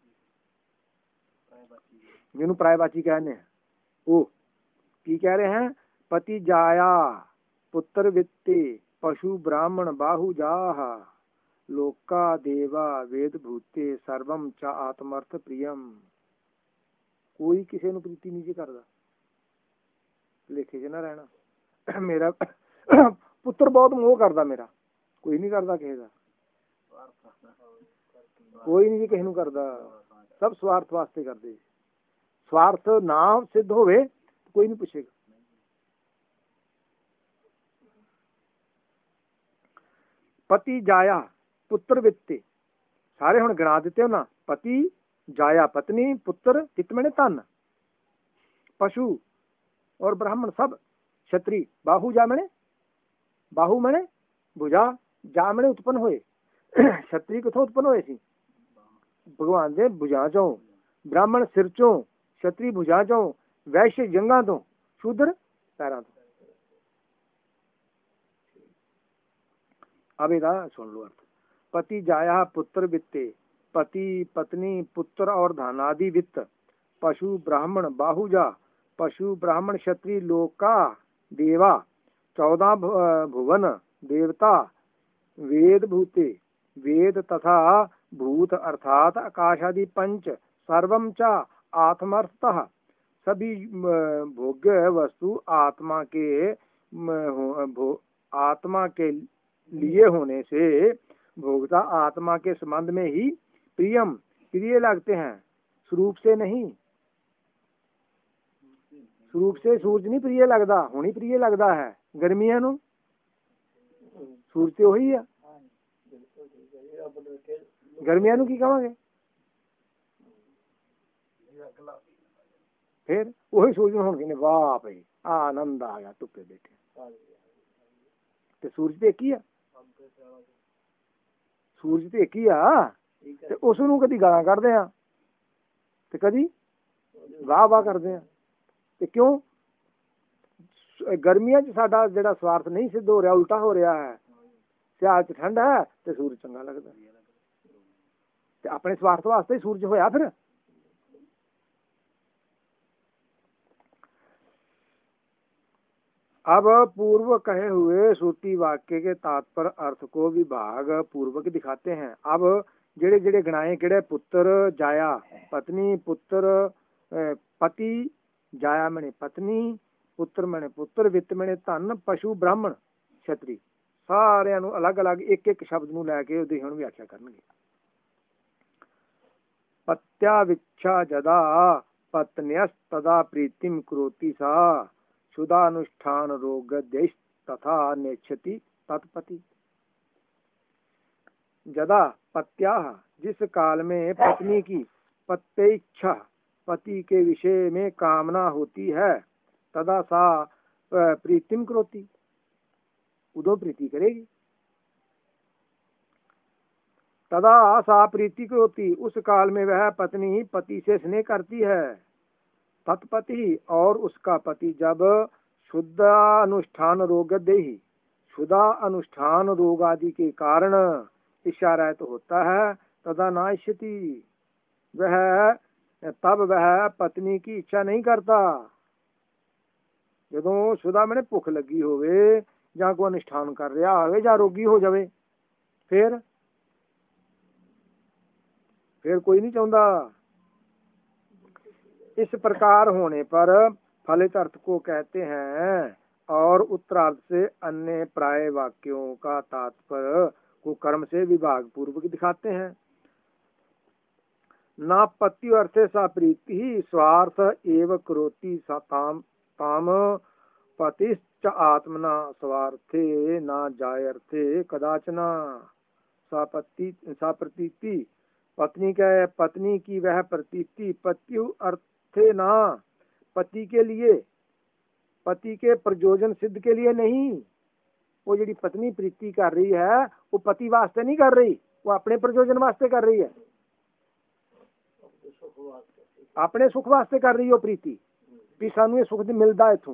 जिन्होंने प्रायवाची कहने हैं। वो की कह रहे हैं, पति जाया पुत्र वित्ते पशु ब्राह्मण बाहु जाह लोका देवा वेद भूते सर्वम च आत्मर्थ प्रियम। कोई किसी ਨੂੰ प्रीति नहीं करता, लेखे च ना रहना। मेरा पुत्र बहुत मोह करता, मेरा कोई नहीं करता किसी का, कोई नहीं किसी ਨੂੰ करता, सब स्वार्थ वास्ते करते। स्वार्थ ना सिद्ध होवे तो कोई नहीं पूछेगा। पति जाया पुत्र वित्ते, सारे हुण गिना दिते हो ना। पति जाया पत्नी, पुत्र चित्त मैंने धन, पशु और ब्राह्मण सब, क्षत्रिय बाहु जा मैंने बाहु मैंने भुजा, जा मैंने उत्पन्न होए। क्षत्रिय किथों उत्पन्न होए सी? भगवान दे भुजा चों, ब्राह्मण सिर चों, क्षत्रिय भुजा चों, वैश्य जंगा तो, शूद्र पैरां तो। अब इधर सुन लो अर्थ। पति जाया पुत्र वित्ते, पति पत्नी पुत्र और धनादि वित्त, पशु ब्राह्मण बाहुजा, पशु ब्राह्मण क्षत्रिय लोका देवा 14 भुवन देवता, वेद भूते वेद तथा भूत अर्थात आकाशादि पंच, सर्वम च आत्मर्थतः सभी भोग्य वस्तु आत्मा के लिए होने से भोक्ता आत्मा के संबंध में ही प्रियम प्रिय लगते हैं, स्वरूप से नहीं। स्वरूप से सूरज नहीं प्रिय लगता, होनी प्रिय लगता है। गर्मियां नू सूरज तो वही है, गर्मियां नू की कहांगे? फिर वही सूरज में होने, वाह भाई आनंद आ गया धुप्पे बैठे। ते सूरज तो एक ही है, सूरज तो एक ही है। ਤੇ ਉਸ ਨੂੰ ਕਦੀ ਗਾਲਾਂ ਕੱਢਦੇ ਆ ਤੇ ਕਦੀ ਵਾਹ ਵਾਹ ਕਰਦੇ ਆ। ਤੇ ਕਿਉਂ? ਗਰਮੀਆਂ 'ਚ ਸਾਡਾ ਜਿਹੜਾ ਸਵਾਰਥ ਨਹੀਂ ਸਿੱਧ ਹੋ ਰਿਹਾ, ਉਲਟਾ ਹੋ ਰਿਹਾ ਹੈ। ਸਿਆਲ 'ਚ ਠੰਡ ਹੈ ਤੇ ਸੂਰਜ ਚੰਗਾ ਲੱਗਦਾ, ਤੇ ਆਪਣੇ ਸਵਾਰਥ ਵਾਸਤੇ ਹੀ ਸੂਰਜ ਹੋਇਆ फिर। अब पूर्व कहे हुए श्रुति वाक्य के तात्पर्य अर्थ को विभाग पूर्वक दिखाते हैं। अब जेड़े जेड़े गणाए केड़े पुत्र जाया पत्नी, पुत्र पति, जाया मने पत्नी, पुत्र मने पुत्र, वित्त मने धन, पशु ब्राह्मण क्षत्रि, सारियां नूं अलग अलग एक एक शब्द नूं लैके उहदी हुण व्याख्या करनगे। पत्या विच्छा जदा पत्न्यस्तदा प्रीतिम करोति सा शुदानुष्ठान रोग देश तथा नेच्छति तत्पति। जदा पत्या, जिस काल में पत्नी की पत्येच्छा पति के विषय में कामना होती है, तदा सा प्रीतिम करोति, उदो प्रीति करेगी। तदा सा प्रीति करोति, उस काल में वह पत्नी पति से स्नेह करती है। तत्पति, और उसका पति जब शुद्ध अनुष्ठान रोग देही, शुद्धा अनुष्ठान रोग आदि के कारण इच्छा तो होता है, तदा नाइष्यति, वह तब वह पत्नी की इच्छा नहीं करता। जदों शुद्धा मैंने भुख लगी होवे ਜਾਂ ਕੋਈ अनुष्ठान कर रहा होवे ਜਾਂ रोगी हो जावे, फिर कोई नहीं चाहता। इस प्रकार होने पर फलित अर्थ को कहते हैं, और उत्तरार्ध से अन्य प्राय वाक्यों का तात्पर्य को कर्म से विभाग पूर्वक दिखाते हैं। ना पत्यु अर्थे सा प्रीति ही स्वार्थ एव करोति सा ताम पतिश्च आत्मना स्वार्थे ना जायर्थे कदाचना। सा प्रतीति, पत्नी क्या है? पत्नी की वह प्रतीति पत्यु अर्थे ना, पति के लिए, पति के प्रयोजन सिद्ध के लिए नहीं। वो जी पत्नी प्रीति कर रही है वो पति वास्ते नहीं कर रही, वो अपने प्रयोजन वास्ते कर रही है, अपने सुख वास्ते कर रही हो प्रीति भी सानू ये सुख मिलता इथों।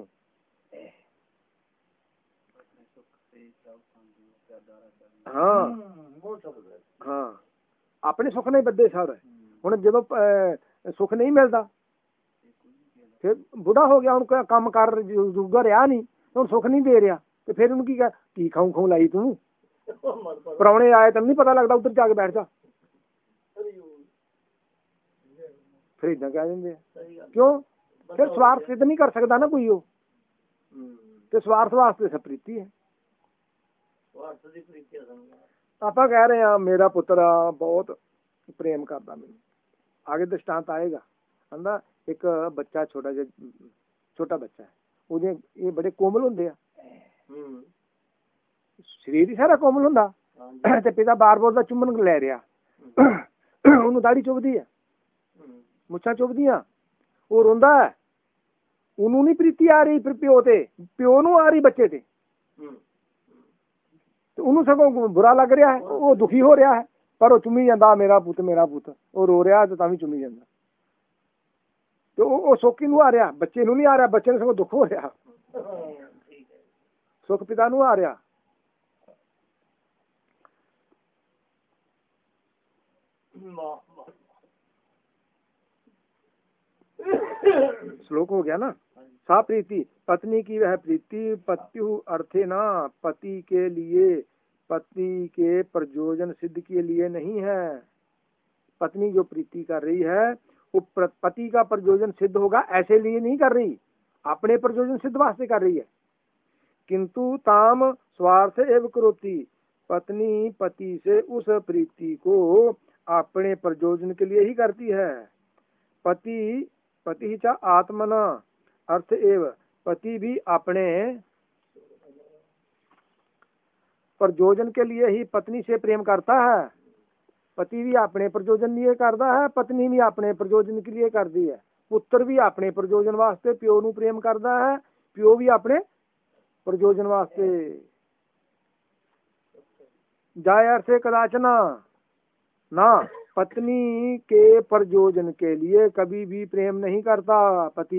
हाँ हाँ, अपने सुख नहीं बदे सारे। हुण जदों सुख नहीं मिलता, फिर बुढ़ा हो गया, उनका काम कर जुगा रहा नहीं, हुण सुख नहीं दे रहा, तो फिर उनकी की खाऊं खाऊं लाई तू, प्राहुणे आए तेन नहीं पता लगता, उधर जाके बैठ जा, फिर इदा कह देंगे। क्यों? फिर स्वार्थ सिद्ध नहीं कर सकता ना कोई, हो तो स्वार्थ वास्ते सब प्रीति है। आप कह रहे हैं मेरा पुत्र बहुत प्रेम करता, मैं आगे दृष्टांत आएगा। कहंदा एक बच्चा छोटा बच्चा है, उहदे ये बड़े कोमल होंदे आ, शरीर ही सारा कोमल हुंदा, ते पिता बार बार दा चुम्बन ले रहा, उहनूं दाढ़ी चुभदी है, मुछां चुभदियां, वो रोंदा है, उहनूं नहीं प्रीति आ रही, फिर प्यो ते प्यो नूं आ रही बच्चे ते, तो उन्होंने सगों बुरा लग रहा है, वो दुखी हो रहा है, पर वो चुमी जाता मेरा पुत, वो रो रहा है तो तां भी चुमी जाता, तो वो सुख नूं आ रहा, बच्चे नूं नहीं आ रहा, बच्चे नूं सगों दुख हो रहा, सुख पिता नूं आ रहा। श्लोक हो गया ना। सा प्रीति, पत्नी की वह प्रीति पत्यु अर्थे ना, पति के लिए, पति के प्रयोजन सिद्ध के लिए नहीं है। पत्नी जो प्रीति कर रही है वो पति का प्रयोजन सिद्ध होगा ऐसे लिए नहीं कर रही, अपने प्रयोजन सिद्ध वास्ते कर रही है। किंतु ताम स्वार्थ एव करोति, पत्नी पति से उस प्रीति को अपने प्रयोजन के लिए ही करती है। पति चा आत्मना अर्थ एव, पति भी अपने प्रयोजन के लिए ही पत्नी से प्रेम करता है, पति भी अपने प्रयोजन लिए करता है, पत्नी भी अपने प्रयोजन के लिए करती है। पुत्र भी अपने प्रयोजन वास्ते प्यो नूं प्रेम करता है, प्यो भी अपने प्रयोजन वास्ते। जाय अर्थे कदाचना, ना पत्नी के प्रयोजन के लिए कभी भी प्रेम नहीं करता। पति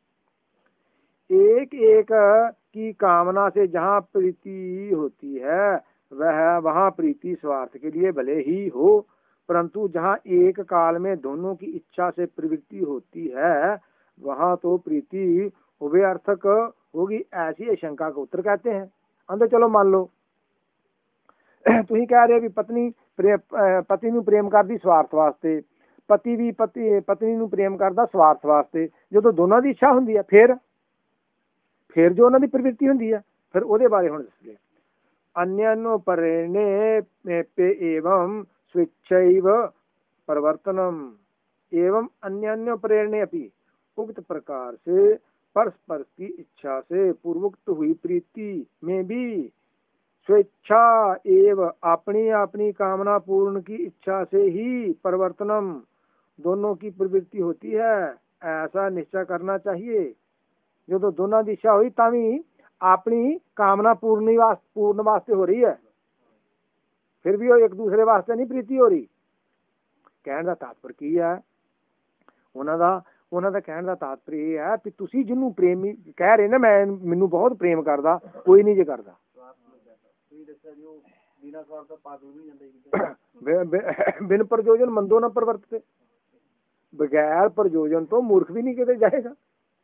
एक एक की कामना से जहाँ प्रीति होती है वहाँ प्रीति स्वार्थ के लिए भले ही हो, परंतु जहाँ एक काल में दोनों की इच्छा से प्रवृत्ति होती है वहाँ तो प्रीति उभयार्थक होगी, ऐसी आशंका का उत्तर कहते हैं। अंदर चलो मान लो ਤੁਸੀਂ ਕਹਿ ਰਹੇ ਵੀ ਪਤੀ ਨੂੰ ਪ੍ਰੇਮ ਕਰਦੀ ਸਵਾਰਥ ਵਾਸਤੇ, ਪਤੀ ਵੀ ਪਤਨੀ ਨੂੰ ਪ੍ਰੇਮ ਕਰਦਾ ਸਵਾਰਥ ਵਾਸਤੇ। ਜਦੋਂ ਦੋਨਾਂ ਦੀ ਇੱਛਾ ਹੁੰਦੀ ਹੈ ਫਿਰ ਜੋ ਉਹਨਾਂ ਦੀ ਪ੍ਰਵਿਰਤੀ ਹੁੰਦੀ ਹੈ ਫਿਰ ਉਹਦੇ ਬਾਰੇ ਹੁਣ ਦੱਸਦੇ। अन्यन्यो प्रेरणे एवं स्वेच्छैव परिवर्तनम एवं अन्यन्यो प्रेरणे अपि उक्त प्रकार से परस्पर की इच्छा से पूर्वोक्त हुई प्रीति में भी स्वेच्छा एवं अपनी अपनी कामना पूर्ण की इच्छा से ही परिवर्तनम दोनों की प्रवृत्ति होती है, ऐसा निश्चय करना चाहिए। जो दोनों की इच्छा हुई तावी अपनी कामना पूर्ण वास्ते हो रही है, फिर भी वो एक दूसरे वास्ते नहीं प्रीति हो रही। कहने का तात्पर्य की है ਉਹਨਾਂ ਦਾ ਕਹਿਣ ਦਾ ਤਾਤਪਰ ਇਹ ਹੈ ਕਿ ਤੁਸੀਂ ਜਿਹਨੂੰ ਪ੍ਰੇਮੀ ਕਹਿ ਰਹੇ ਨਾ ਮੈਨੂੰ ਬਹੁਤ ਪ੍ਰੇਮ ਕਰਦਾ, ਕੋਈ ਨਹੀਂ ਜੇ ਕਰਦਾ। ਬਿਨ ਪ੍ਰਯੋਜਨ ਮੰਦੋ ਨਾ ਪ੍ਰਵਰਤੇ, ਬਗੈਰ ਪ੍ਰਯੋਜਨ ਤੋਂ ਮੂਰਖ ਵੀ ਨਹੀਂ ਕਿਤੇ ਜਾਏਗਾ।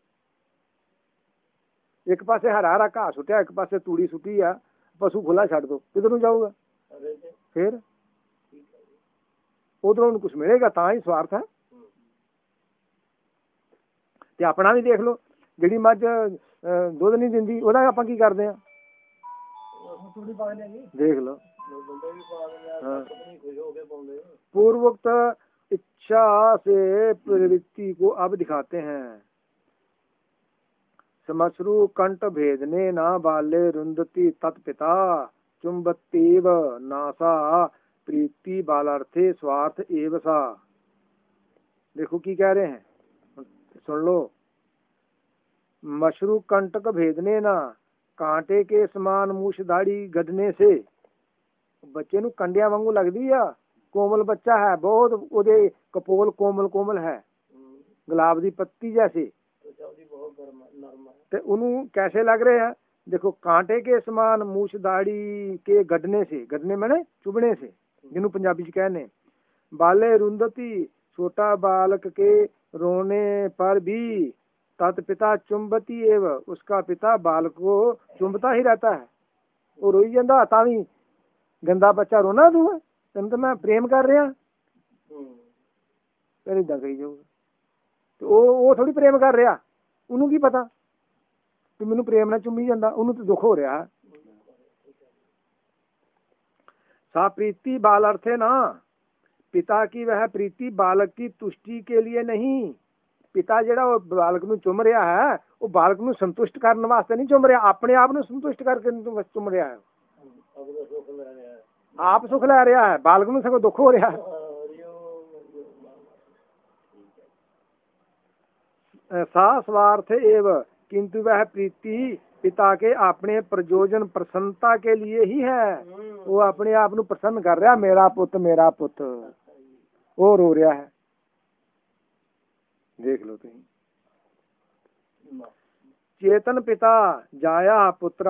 ਇੱਕ ਪਾਸੇ ਹਰਾ ਹਰਾ ਘਾਹ ਸੁੱਟਿਆ, ਇੱਕ ਪਾਸੇ ਤੂੜੀ ਸੁੱਟੀ ਆ, ਪਸ਼ੂ ਖੁੱਲਾ ਛੱਡ ਦੋ, ਕਿਧਰ ਨੂੰ ਜਾਊਗਾ? ਫਿਰ ਉਧਰੋਂ ਉਹਨੂੰ ਕੁਛ ਮਿਲੇਗਾ ਤਾਂ ਹੀ ਸਵਾਰਥ ਹੈ। ਤੇ ਆਪਣਾ ਵੀ ਦੇਖ ਲਓ, ਜਿਹੜੀ ਮੱਝ ਦੁੱਧ ਨਹੀਂ ਦਿੰਦੀ ਉਹਦਾ ਆਪਾਂ ਕੀ ਕਰਦੇ ਆ? ਦੇਖ ਲਓ। पूर्वोक्त इच्छा से प्रवृत्ति को अब दिखाते हैं। समश्रु कंठ भेदने न बाल्ये रुंदती तत्पिता चुंबतीव नासा प्रीति बालार्थे स्वार्थ एव सा। देखो की कह रहे हैं, सुन लो। मशरू कंटक भेदने ना, कांटे के समान मूछ दाढ़ी गदने से। ਬੱਚੇ ਨੂੰ ਕੰਡਿਆਂ ਵਾਂਗੂ ਲੱਗਦੀ ਆ, ਕੋਮਲ ਬੱਚਾ ਹੈ ਬਹੁਤ, ਉਹਦੇ ਕਪੋਲ ਕੋਮਲ ਹੈ, ਗੁਲਾਬ ਦੀ ਪੱਤੀ ਜੈਸੇ, ਤੇ ਉਹਨੂੰ कैसे लग रहे हैं? देखो कांटे के समान मूछ दाढ़ी के गडने से, गडने मैंने चुभने से, जिन्हों पंजाबी च कहने। बाले रुंदती, छोटा बालक के रोने पर भी तत् पिता चुंबती एवं, उसका पिता बालक को चुंबता ही रहता है। वो रोई जाता तावी गंदा बच्चा रोना तू है, तेन तो मैं प्रेम कर रहा, फिर इदा कही जाऊगा। तो वो थोड़ी प्रेम कर रहा, ਉਹਨੂੰ ਕੀ ਪਤਾ ਕਿ ਮੈਨੂੰ ਪ੍ਰੇਮ ਨਾਲ ਚੁੰਮੀ ਜਾਂਦਾ, ਉਹਨੂੰ ਤਾਂ ਦੁੱਖ ਹੋ ਰਿਹਾ। सा प्रीति बाल अर्थे ना, पिता की वह प्रीति बालक की तुष्टि के लिए नहीं। पिता ਜਿਹੜਾ ਉਹ ਬਾਲਕ ਨੂੰ ਚੁੰਮ ਰਿਹਾ ਹੈ, ਉਹ ਬਾਲਕ ਨੂੰ ਸੰਤੁਸ਼ਟ ਕਰਨ ਵਾਸਤੇ ਨਹੀਂ ਚੁੰਮ ਰਿਹਾ, ਆਪਣੇ ਆਪ ਨੂੰ ਸੰਤੁਸ਼ਟ ਕਰਕੇ ਚੁੰਮ ਰਿਹਾ ਹੈ। ਆਪ ਸੁਖ ਲੈ ਰਿਹਾ ਹੈ, ਬਾਲਕ ਨੂੰ ਸਗੋਂ ਦੁੱਖ ਹੋ ਰਿਹਾ ਹੈ। सा स्वार्थ एव, किंतु वह प्रीति पिता के अपने प्रयोजन प्रसन्नता के लिए ही है। वो अपने आप ਨੂੰ प्रसन्न कर रहा, मेरा पुत वो रो रहा है। देख लो तुम। चेतन पिता जाया पुत्र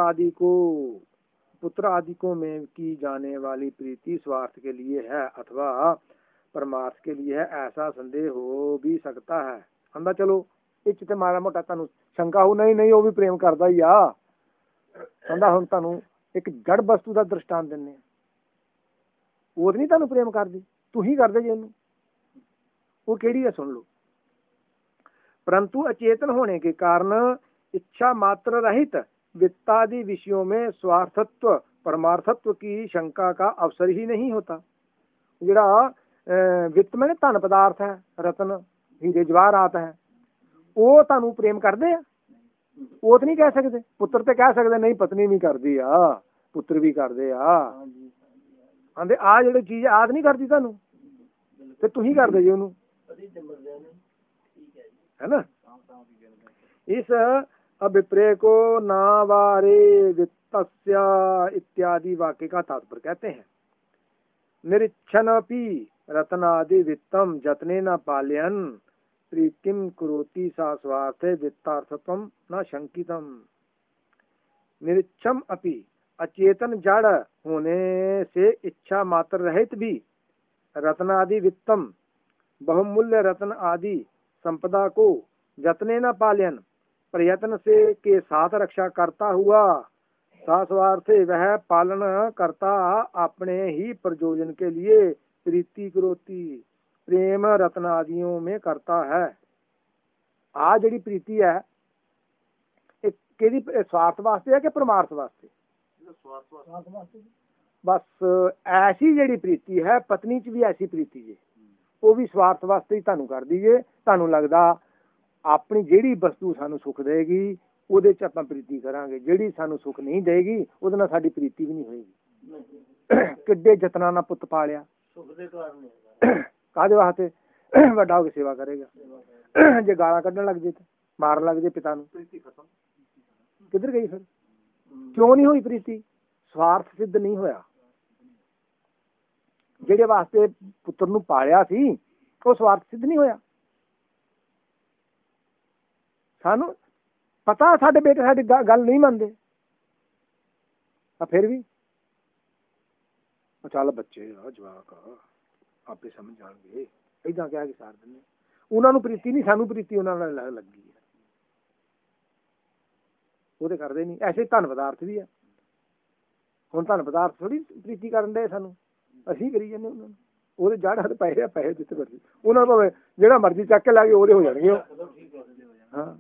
आदि को में की जाने वाली प्रीति स्वार्थ के लिए है अथवा परमार्थ के लिए है, ऐसा संदेह हो भी सकता है। अंदा चलो इच ते माड़ा मोटा ਤੁਹਾਨੂੰ ਸ਼ੰਕਾ ਹੋ, ਨਹੀਂ ਉਹ ਵੀ ਪ੍ਰੇਮ ਕਰਦਾ ਹੀ ਆ। ਕਹਿੰਦਾ ਹੁਣ ਤੁਹਾਨੂੰ ਇੱਕ ਜੜ ਵਸਤੂ ਦਾ ਦ੍ਰਿਸ਼ਟਾਂਤ ਦਿੰਦੇ ਆ, ਉਹ ਨਹੀਂ ਤੁਹਾਨੂੰ ਪ੍ਰੇਮ ਕਰਦੀ, ਤੁਸੀਂ ਕਰਦੇ ਜੀ ਉਹਨੂੰ। वो केड़ी है सुन लो। परंतु अचेतन होने के कारण इच्छा मात्र रहित वित्तादि विषयों में स्वार्थत्व परमार्थत्व की शंका का अवसर ही नहीं होता। ਜਿਹੜਾ ਵਿੱਤ में धन पदार्थ है, रतन हीरे जवाहरात है, ਉਹ ਤੁਹਾਨੂੰ ਪ੍ਰੇਮ ਕਰਦੇ ਆ, ਉਹ ਤਾਂ ਨਹੀਂ ਕਹਿ ਸਕਦੇ। ਪੁੱਤਰ ਤੇ ਕਹਿ ਸਕਦੇ ਨਹੀਂ, ਪਤਨੀ ਵੀ ਕਰਦੀ ਆ, ਪੁੱਤਰ ਵੀ ਕਰਦੇ ਆ, ਆਂਦੇ ਆ ਜਿਹੜੀ ਚੀਜ਼ ਆਦ ਨਹੀਂ ਕਰਦੀ ਤੁਹਾਨੂੰ, ਤੇ ਤੁਸੀਂ ਕਰਦੇ ਜੀ ਉਹਨੂੰ, है ना। इस अभिप्रेय को नावारे वित्तस्य इत्यादि वाक्य का तात्पर्य कहते हैं। निरीक्षण भी रत्नादि वित्तम जतने न पालयन प्रीतिम करोति सा स्वार्थे वित्तार्थत्वम न शंकितम। निरीक्षम अपि अचेतन जड़ होने से इच्छा मात्र रहित भी रत्नादि वित्तम बहुमूल्य रत्न आदि संपदा को जतने न पालयन प्रयत्न से के साथ रक्षा करता हुआ सास्वार्थे वह पालन करता अपने ही प्रयोजन के लिए प्रीति करोति प्रेम रत्न आदियों में करता है। आ जी प्रीति है कि स्वार्थ वास्ते है कि परमार्थ वास्ते? बस ऐसी जी प्रीति है पत्नी च भी ऐसी प्रीति है वो भी स्वार्थ वास्ते ही तुहानू कर दीजिए। तुहानू लगदा अपनी ਜਿਹੜੀ वस्तु सानू सुख देगी ਉਹਦੇ ਚ ਆਪਾਂ ਪ੍ਰੀਤੀ ਕਰਾਂਗੇ, ਜਿਹੜੀ ਸਾਨੂੰ ਸੁਖ ਨਹੀਂ ਦੇਗੀ ਉਹਦੇ ਨਾਲ ਸਾਡੀ ਪ੍ਰੀਤੀ ਵੀ ਨਹੀਂ ਹੋਏਗੀ। ਕਿੱਡੇ ਜਤਨਾਂ ਨਾਲ ਪੁੱਤ ਪਾਲਿਆ ਸੁਖ ਦੇ ਕਾਰਨ ਕਾਹਦੇ ਵਾਸਤੇ ਵੱਡਾ ਹੋ ਕੇ ਸੇਵਾ ਕਰੇਗਾ। ਜੇ ਗਾਲਾਂ ਕੱਢਣ ਲੱਗ ਜੇ ਮਾਰਨ ਲੱਗ ਜੇ ਪਿਤਾ ਨੂੰ ਪ੍ਰੀਤੀ ਖਤਮ ਕਿੱਧਰ ਗਈ ਫਿਰ? ਕਿਉਂ ਨਹੀਂ ਹੋਈ ਪ੍ਰੀਤੀ? ਸਵਾਰਥ ਸਿੱਧ ਨਹੀਂ ਹੋਇਆ। ਜਿਹੜੇ ਵਾਸਤੇ ਪੁੱਤਰ ਨੂੰ ਪਾਲਿਆ ਸੀ ਉਹ ਸਵਾਰਥ ਸਿੱਧ ਨਹੀਂ ਹੋਇਆ। ਸਾਨੂੰ ਪਤਾ ਸਾਡੇ ਬੇਟੇ ਸਾਡੀ ਗੱਲ ਨਹੀਂ ਮੰਨਦੇ ਫਿਰ ਵੀ ਚੱਲ ਬੱਚੇ ਆ ਜਵਾਕ ਆਪੇ ਸਮਝ ਜਾਣਗੇ ਏਦਾਂ ਕਹਿ ਕੇ ਸਾਰ ਦਿੰਦੇ। ਉਹਨਾਂ ਨੂੰ ਪ੍ਰੀਤੀ ਨਹੀਂ, ਸਾਨੂੰ ਪ੍ਰੀਤੀ ਉਹਨਾਂ ਨਾਲ ਲੱਗੀ ਹੈ। ਉਹਦੇ ਕਰਦੇ ਨਹੀਂ। ਐਸੇ ਧਨ ਪਦਾਰਥ ਵੀ ਹੈ। ਹੁਣ ਧਨ ਪਦਾਰਥ ਥੋੜੀ ਪ੍ਰੀਤੀ ਕਰਨ ਦੇ ਸਾਨੂੰ, ਅਸੀਂ ਕਰੀ ਜਾਂਦੇ ਉਹਨਾਂ ਨੂੰ। ਉਹਦੇ ਜੜ ਹੱਥ ਪੈਸੇ ਪੈਸੇ ਜਿੱਥੇ ਮਰਜ਼ੀ ਉਹਨਾਂ ਨੂੰ ਭਾਵੇਂ ਜਿਹੜਾ ਮਰਜ਼ੀ ਚੱਕ ਕੇ ਲੈ ਕੇ ਉਹਦੇ ਹੋ ਜਾਣਗੇ। ਹਾਂ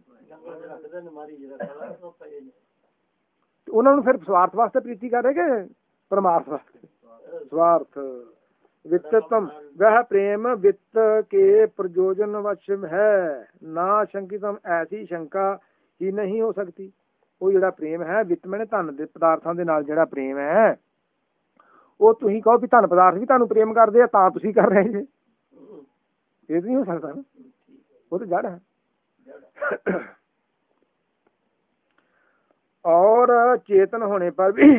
ਉਹਨਾਂ ਨੂੰ ਫਿਰ ਸਵਾਰਥ ਵਾਸਤੇ ਪ੍ਰੀਤੀ ਕਰ ਰਹੇ ਕਿ परमार्थ वास्ते? स्वार्थ वित्तम वह प्रेम वित्त के प्रयोजन वश है ना शंकितम ऐसी शंका ही नहीं हो सकती। वो जिहड़ा प्रेम है वित्त मैंने धन दे पदार्थां दे नाल जिहड़ा प्रेम है वो तुसीं कहो भी धन पदार्थ भी तुहानूं प्रेम करदे आ तां तुसीं कर रहे जे, ये नहीं हो सकता ना। वो तो जड़ है। और चेतन होने पर भी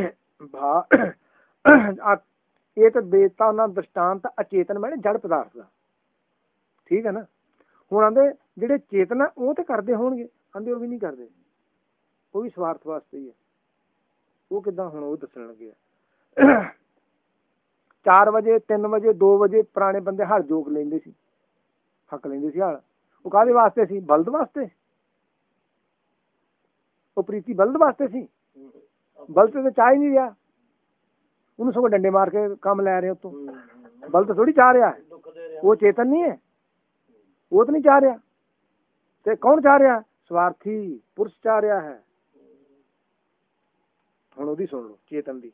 एक देता ना दृष्टांत अचेतन मैंने जड़ पदार्थ का, ठीक है ना। हुण आंदे जिहड़े चेतन वो तो करते होणगे, आंदे वो भी नहीं करते, वो भी स्वार्थ वास्ते ही है। वो किदां हुण वो दस्सण लगे। 4 वजे 3 वजे 2 वजे पुराने बंदे हल जोक लेंदे सी, हक लेंदे सी हल। वो काहदे वास्ते सी? बलद वास्ते। वो प्रीति बलद वास्ते सी। बलद तो चाह ही नहीं रहा, उन्हें सगों डंडे मार के काम लै रहे उतों। बलद थोड़ी चाह रहा है, वो चेतन नहीं है, वो तो नहीं चाह रहा। ते कौन चाह रहा? स्वार्थी पुरुष चाह रहा है। हुण ओदी सुन लो चेतन दी।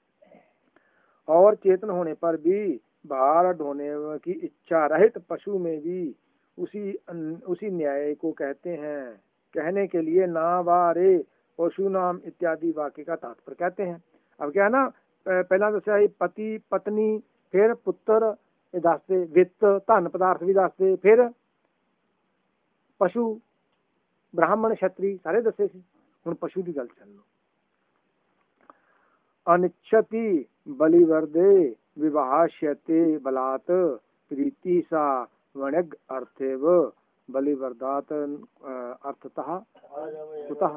और चेतन होने पर भी भार ढोने की इच्छा रहित पशु में भी उसी न्याय को कहते हैं। कहने के लिए ना वारे पशु नाम इत्यादि वाक्य का तात्पर्य कहते हैं। अब क्या है ना, पहला दस्या पति पत्नी, फिर पुत्र दसते, वित्त धन पदार्थ भी दसते, फिर पशु ब्राह्मण क्षत्रि सारे दसे सी। हुण पशु की गल चल लो। अनिच्छति बलिवर्दे विवाहश्यते बलात् प्रीति सा वणिग अर्थेव बलिवर्दात अर्थतः कुतः।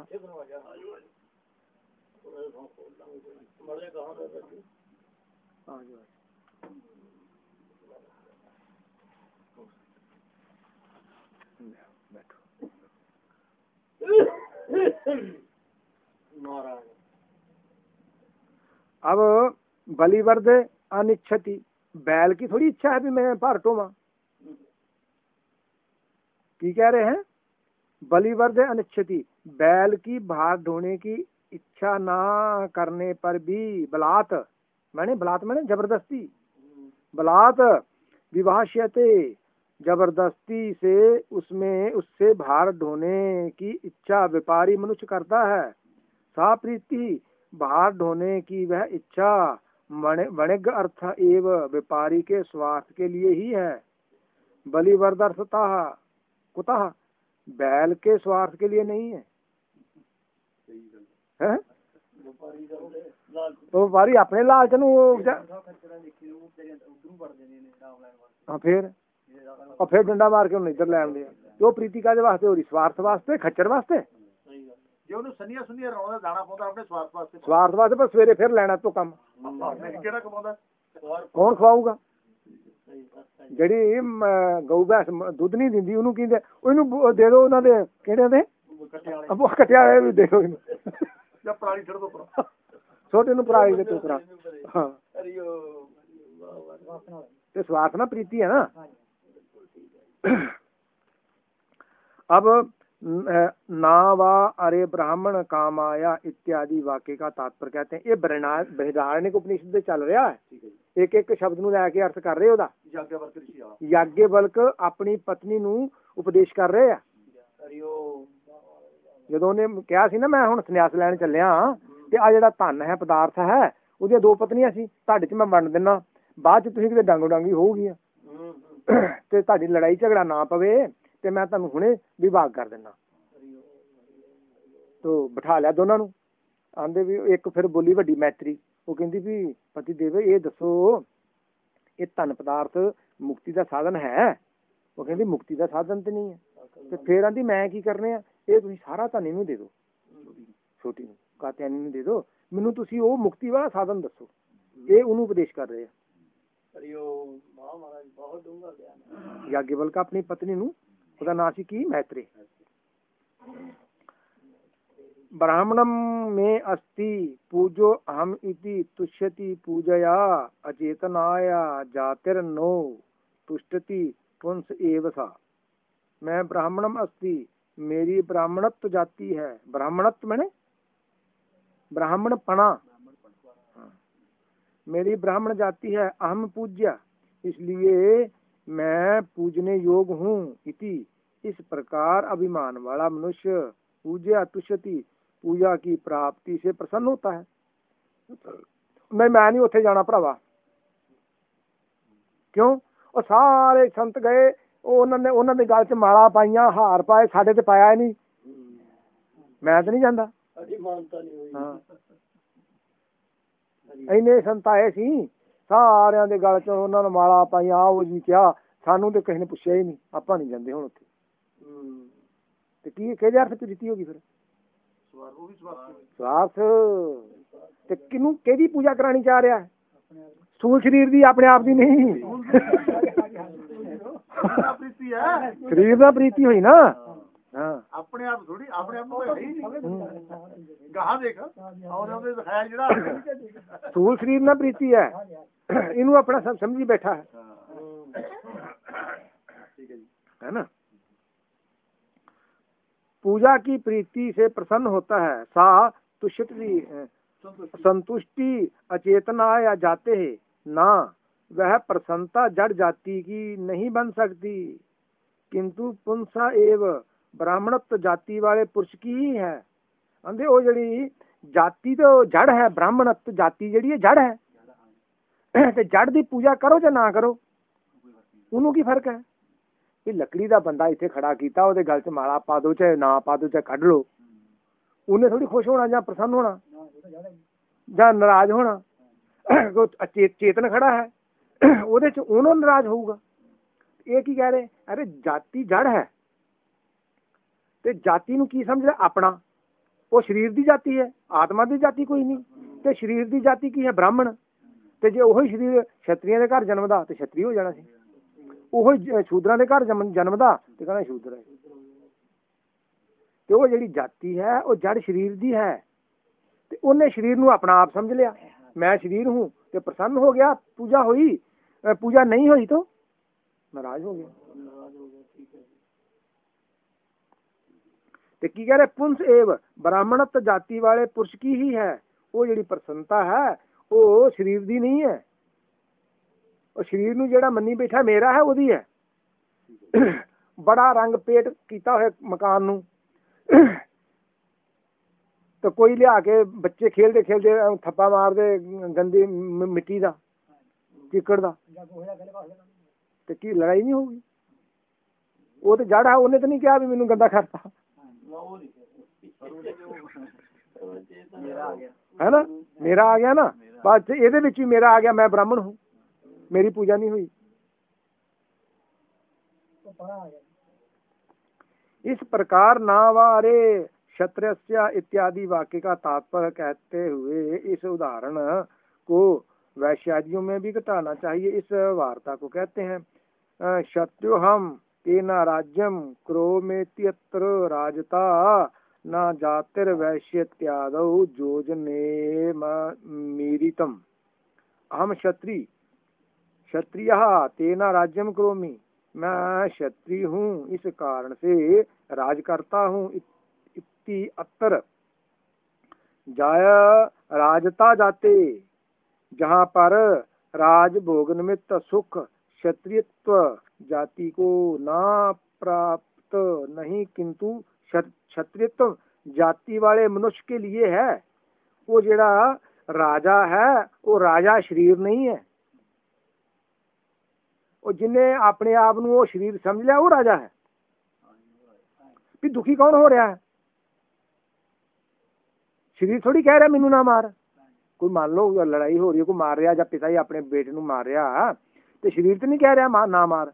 अब बलिवर्द अनिच्छति, बैल की थोड़ी इच्छा है भी मैं भार ढोवां। की कह रहे हैं? बलिवर्द अनिच्छति, बैल की भार ढोने की इच्छा ना करने पर भी बलात् मैंने जबरदस्ती, बलात् विवाहश्यते जबरदस्ती से उससे भार ढोने की इच्छा व्यापारी मनुष्य करता है। सा प्रीति भार ढोने की वह इच्छा वणिग अर्थ एव व्यापारी के स्वार्थ के लिए ही है। बलिवर्दर्थतः कुतः, बैल के स्वार्थ के लिए नहीं है। है? तो व्यापारी अपने लालच ਹਾਂ ਫਿਰ ਡੰਡਾ ਮਾਰ ਕੇ ਉਹਨੂੰ ਇੱਧਰ ਲੈ ਆਉਂਦੇ ਆ। ਤੇ ਉਹ ਪ੍ਰੀਤੀ ਕਾਹਦੇ ਵਾਸਤੇ ਹੋ ਰਹੀ? ਸਵਾਰਥ ਵਾਸਤੇ, ਖੱਚਰ ਵਾਸਤੇ। ਜੇ ਉਹਨੂੰ ਸੰਨੀਆ ਸੁਨੀਆ ਰੌਣਾ ਦਾਣਾ ਪਾਉਂਦਾ ਆਪਣੇ ਸਵਾਰਥ ਵਾਸਤੇ, ਸਵਾਰਥ ਵਾਸਤੇ। ਪਰ ਸਵੇਰੇ ਫਿਰ ਲੈਣਾ ਤੋਂ ਕੰਮ ਕਿਹੜਾ ਕਮਾਉਂਦਾ? ਕੌਣ ਖਵਾਊਗਾ? ਜਿਹੜੀ ਗਊ ਭੈਂਸ ਦੁੱਧ ਨਹੀਂ ਦਿੰਦੀ ਉਹਨੂੰ ਕਹਿੰਦੇ ਉਹਨੂੰ ਦੇ ਦਿਓ ਉਹਨਾਂ ਦੇ ਕਿਹੜਿਆਂ ਦੇ ਕੱਟਿਆ ਹੋਇਆ ਵੀ ਦੇ ਦਿਓ ਇਹਨੂੰ, ਜਾਂ ਪਰਾਲੀ ਛੱਡ ਦੋ ਪਰਾਂ, ਛੋਟੇ ਨੂੰ ਪਰਾਲੀ ਦੇ ਟੋਕਰਾ। ਹਾਂ ਤੇ ਸਵਾਰਥ ਨਾ प्रीति है ना। अब ना वा अरे ब्राह्मण काम आया इत्यादि वाक्य का तात्पर्य कहते हैं। ये बृहदारण्यक उपनिषद ਦੇ ਚੱਲ ਰਿਹਾ ਹੈ। ਇੱਕ ਇੱਕ ਸ਼ਬਦ ਨੂੰ ਲੈ ਕੇ ਅਰਥ ਕਰ ਰਹੇ ਉਹਦਾ। ਯਾਗਯਵਲਕ ਆਪਣੀ ਪਤਨੀ ਨੂੰ ਉਪਦੇਸ਼ ਕਰ ਰਹੇ ਆ। ਜਦੋਂ ਉਹਨੇ ਕਿਹਾ ਸੀ ਨਾ ਮੈਂ ਹੁਣ ਸੰਨਿਆਸ ਲੈਣ ਚੱਲਿਆ ਤੇ ਆ ਜਿਹੜਾ ਧਨ ਹੈ ਪਦਾਰਥ ਹੈ ਉਹਦੀਆਂ ਦੋ ਪਤਨੀਆਂ ਸੀ, ਤੁਹਾਡੇ ਚ ਮੈਂ ਵੰਡ ਦਿੰਦਾ, ਬਾਅਦ ਚ ਤੁਸੀਂ ਕਿਤੇ ਡਾਂਗੋ ਡਾਂਗੀ ਹੋਊਗੀਆਂ ਤੇ ਤੁਹਾਡੀ ਲੜਾਈ ਝਗੜਾ ਨਾ ਪਵੇ ਤੇ ਮੈਂ ਤੁਹਾਨੂੰ ਹੁਣੇ ਵਿਭਾਗ ਕਰ ਦਿੰਦਾ। ਤੋ ਬਿਠਾ ਲਿਆ ਦੋਨਾਂ ਨੂੰ। ਆਂਦੇ ਵੀ ਇੱਕ ਫਿਰ ਬੋਲੀ ਵੱਡੀ ਮੈਤਰੀ, ਉਹ ਕਹਿੰਦੀ ਵੀ ਪਤੀ ਦੇਵੇ ਇਹ ਦੱਸੋ ਇਹ ਧਨ ਪਦਾਰਥ ਮੁਕਤੀ ਦਾ ਸਾਧਨ ਹੈ? ਉਹ ਕਹਿੰਦੀ ਮੁਕਤੀ ਦਾ ਸਾਧਨ ਤੇ ਨਹੀਂ ਹੈ। ਤੇ ਫਿਰ ਆਂਦੀ ਮੈਂ ਕੀ ਕਰਨੇ ਆ? ਇਹ ਤੁਸੀਂ ਸਾਰਾ ਧਨ ਇਹਨੂੰ ਦੇ ਦਿਓ, ਛੋਟੀ ਨੂੰ ਕਾਤਿਆਨੀ ਨੂੰ ਦੇ ਦਿਓ, ਮੈਨੂੰ ਤੁਸੀਂ ਉਹ ਮੁਕਤੀ ਵਾਲਾ ਸਾਧਨ ਦੱਸੋ। ਇਹ ਉਹਨੂੰ ਉਪਦੇਸ਼ ਕਰ ਰਹੇ ਆ। याज्ञवल्क अपनी पत्नी नु, ਉਹਦਾ ਨਾਂ ਸੀ ਕੀ? मैत्रेय। ब्राह्मणम में अस्ति पूजो अहम इति तुष्यति पूजया अचेतनाया जातिर्नो तुष्टति पुंस एव सा। मैं ब्राह्मणम अस्ति, मेरी ब्राह्मणत्व जाति है। ब्राह्मणत्व मैंने ब्राह्मणपना, मेरी ब्राह्मण जाति है। अहम पूज्य, इसलिए मैं पूजने योग हूँ। इति, इस प्रकार अभिमान वाला मनुष्य पूज्य तुष्यति, पूजा की प्राप्ति से प्रसन्न होता है। मैं नहीं उत्थे जाना भरावा, क्यों? और सारे संत गए, उन्होंने गल च माला पाइया, हार पाए, साडे ते पाया ही नहीं, मैं तो नहीं जाता। हाँ इन्ने संत आए सी, सारिਆਂ ਦੇ गल च उन्होंने माला पाइया, आओ जी क्या, सानू तो किसी ने पुछया ही नहीं, ਆਪਾਂ नहीं जाते हुण उत्थे। ते की किहदे अर्थ प्रीति होगी फिर? स्वार्थ। ते किनू किहदी पूजा करानी चाह रहा है? स्थूल शरीर दी, अपने आप दी नहीं। शरीर दा प्रीति हुई ना। अपने आप थोड़ी, अपने आप तो है ही नहीं। गहा देख और ਉਹਦੇ ਦਿਖਾਇਆ ਜਿਹੜਾ स्थूल शरीर ना प्रीति है, इनू अपना सब समझी बैठा है, है ना। पूजा की प्रीति से प्रसन्न होता है। सा तुष्टि, संतुष्टि अचेतना या जाते है ना, वह प्रसन्नता जड़ जाति की नहीं बन सकती, किंतु पुंसा एव ब्राह्मणत्व जाति वाले पुरुष की ही है। आंदे वो जड़ी जाति तो जड़ है, ब्राह्मणत्व जाति जड़ी है जड़ है, ते जड़ दी पूजा करो या ना करो, उन्हों की फर्क है? ये लकड़ी का बंदा इतने खड़ा किया, ਉਹਦੇ गल च माला पा दो चाहे ना पा दो चाहे कढ़ लो, उन्हें थोड़ी खुश होना या प्रसन्न होना या नाराज होना। चेतन खड़ा है ਉਹਦੇ ਚ ਉਹਨੂੰ नाराज होगा। ये की कह रहे? अरे जाति जड़ है ते जाति ਨੂੰ ਕੀ ਸਮਝਦਾ? ਆਪਣਾ। ਉਹ शरीर ਦੀ जाति है, आत्मा ਦੀ जाति कोई नहीं। ਤੇ शरीर ਦੀ जाति की है? ब्राह्मण। ਤੇ ਜੇ ਉਹੀ शरीर क्षत्रियों ਦੇ ਘਰ ਜਨਮਦਾ ਤੇ क्षत्रिय ਹੋ ਜਾਣਾ ਸੀ, ਉਹ ਸ਼ੂਦਰਾਂ ਦੇ ਘਰ ਜਨਮਦਾ ਤੇ ਕਹਿੰਦਾ ਸ਼ੂਦਰ ਹੈ। ਤੇ ਉਹ ਜਿਹੜੀ ਜਾਤੀ ਹੈ ਉਹ ਜੜ शरीर ਦੀ ਹੈ, ਤੇ ਉਹਨੇ शरीर ਨੂੰ ਆਪਣਾ ਆਪ ਸਮਝ ਲਿਆ, मैं शरीर हूँ, ਤੇ प्रसन्न हो गया। पूजा हुई, पूजा नहीं हुई तो नाराज हो गया। ਤੇ ਕੀ ਕह रहे? पुंस एव ब्राह्मणत्व जाति वाले पुरुष की ही है। वो ਜਿਹੜੀ प्रसन्नता है वो शरीर ਦੀ नहीं है, और शरीर ਨੂੰ ਜਿਹੜਾ ਮੰਨੀ ਬੈਠਾ ਮੇਰਾ है ਉਹਦੀ है। बड़ा रंग पेट ਕੀਤਾ ਹੋਇਆ मकान ਨੂੰ, तो कोई लिया के बच्चे खेलते खेलते थप्पा मारते गंदी मिट्टी का चिकड़ का, तो की लड़ाई नहीं होगी? वो तो जड़ है, उन्हें तो नहीं कहा भी मैनू गंदा करता, है ना। मेरा आ गया ना, बस ये भी मेरा आ गया, मैं ब्राह्मण हूँ, मेरी पूजा नहीं हुई। इस प्रकार नावारे क्षत्रिय इत्यादि वाक्य का तात्पर्य कहते हुए इस उदाहरण को वैश्यादियों में भी घटाना चाहिए। इस वार्ता को कहते हैं क्षत्रियो हम तेना राज्यम क्रोमेत्यत्र राजता न जातिर्वैश्यत्यादौ योजने मीरितम। अहम क्षत्रिय तेना राज्यम करोमि, मैं क्षत्रिय हूँ इस कारण से राज करता हूँ। इति अत्र जाय राजता जाते, जहाँ पर राज भोग निमित्त सुख क्षत्रियत्व जाति को ना प्राप्त नहीं, किंतु क्षत्रियत्व जाति वाले मनुष्य के लिए है। वो जेड़ा राजा है वो राजा शरीर नहीं है। और जिन्हें अपने आप ਨੂੰ वो शरीर समझ लिया वो राजा है। भी दुखी कौन हो रहा है? शरीर थोड़ी कह रहा मैनू ना मार। कोई मान लो लड़ाई हो रही है, कोई मार रहा, जब पिता ही अपने बेटे ਨੂੰ मार रहा तो शरीर तो नहीं कह रहा ना मार,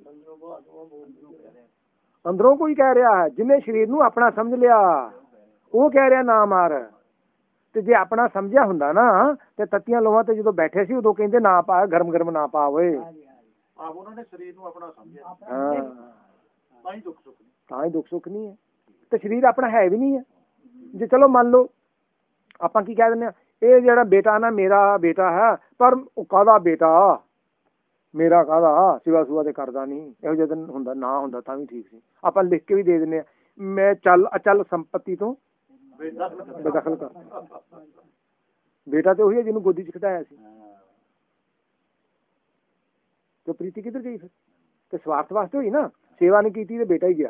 अंदरों कोई कह रहा है। जिन्हें शरीर ਨੂੰ अपना समझ लिया वो कह रहा ना मार। ਤੇ ਜੇ ਆਪਣਾ ਸਮਝਿਆ ਹੁੰਦਾ ਨਾ ਤੇ ਤੱਤੀਆਂ ਲੋਹਾਂ ਤੇ ਜਦੋਂ ਬੈਠੇ ਸੀ ਉਦੋਂ ਕਹਿੰਦੇ ਨਾ ਪਾ, ਗਰਮ ਗਰਮ ਨਾ ਪਾ ਓਏ। ਆਪ ਉਹਨਾਂ ਨੇ ਸਰੀਰ ਨੂੰ ਆਪਣਾ ਸਮਝਿਆ, ਤਾਂ ਹੀ ਦੁੱਖ ਸੁੱਖ ਨਹੀਂ ਹੈ। ਤੇ ਸਰੀਰ ਆਪਣਾ ਹੈ ਵੀ ਨਹੀਂ ਹੈ। ਜੇ ਚਲੋ ਮੰਨ ਲਓ ਆਪਾਂ ਕੀ ਕਹਿ ਦਿੰਦੇ ਆ, ਇਹ ਜਿਹੜਾ ਬੇਟਾ ਨਾ ਮੇਰਾ ਬੇਟਾ ਹੈ, ਪਰ ਉਹ ਕਾਹਦਾ ਬੇਟਾ, ਮੇਰਾ ਕਾਹਦਾ, ਸਿਵਾ ਸੁਆ ਤੇ ਕਰਦਾ ਨਹੀਂ। ਇਹੋ ਜਿਹਾ ਦਿਨ ਹੁੰਦਾ ਨਾ ਹੁੰਦਾ ਤਾਂ ਵੀ ਠੀਕ ਸੀ। ਆਪਾਂ ਲਿਖ ਕੇ ਵੀ ਦੇ ਦਿੰਦੇ ਆ, ਮੈਂ ਚੱਲ ਅਚਲ ਸੰਪत्ति ਤੋਂ ਬੇਦਖਲ ਕਰ। ਬੇਟਾ ਤੇ ਉਹੀ ਹੈ ਜਿਹਨੂੰ ਗੋਦੀ ਚ ਖਿਡਾਇਆ ਸੀ। ਤੇ ਪ੍ਰੀਤੀ ਕਿੱਧਰ ਗਈ ਫਿਰ? ਤੇ ਸਵਾਰਥ ਵਾਸਤੇ ਹੋਈ ਨਾ, ਸੇਵਾ ਨਹੀਂ ਕੀਤੀ ਤੇ ਬੇਟਾ ਹੀ ਗਿਆ।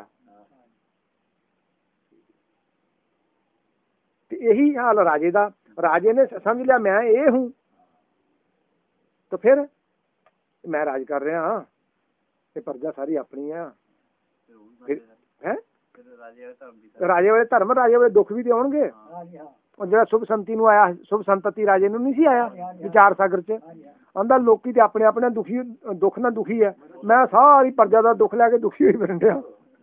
ਤੇ ਇਹੀ ਹਾਲ ਰਾਜੇ ਦਾ। ਰਾਜੇ ਨੇ ਸਮਝ ਲਿਆ ਮੈਂ ਇਹ ਹੂੰ, ਤੇ ਫਿਰ ਮੈਂ ਰਾਜ ਕਰ ਰਿਹਾ ਹਾਂ ਤੇ ਪ੍ਰਜਾ ਸਾਰੀ ਆਪਣੀ ਆ। ਹੈ ਰਾਜੇ ਵਾਲੇ ਧਰਮ, ਰਾਜੇ ਵਾਲੇ ਦੁੱਖ ਵੀ ਤੇ ਆਉਣਗੇ। ਉਹ ਜਿਹੜਾ ਸੁਭ ਸੰਤੀ ਨੂੰ ਆਇਆ, ਸੁਭ ਸੰਤਤੀ ਰਾਜੇ ਨੂੰ ਨਹੀਂ ਸੀ ਆਇਆ ਵਿਚਾਰ ਸਾਗਰ ਚ। ਆਂਦਾ ਲੋਕੀ ਤੇ ਆਪਣੇ ਆਪਣੇ ਦੁਖੀ, ਦੁੱਖ ਨਾਲ ਦੁਖੀ ਹੈ, ਮੈਂ ਸਾਰੀ ਪ੍ਰਜਾ ਦਾ ਦੁੱਖ ਲੈ ਕੇ ਦੁਖੀ ਹੋਈ ਫਿਰਨ ਡਿਆ।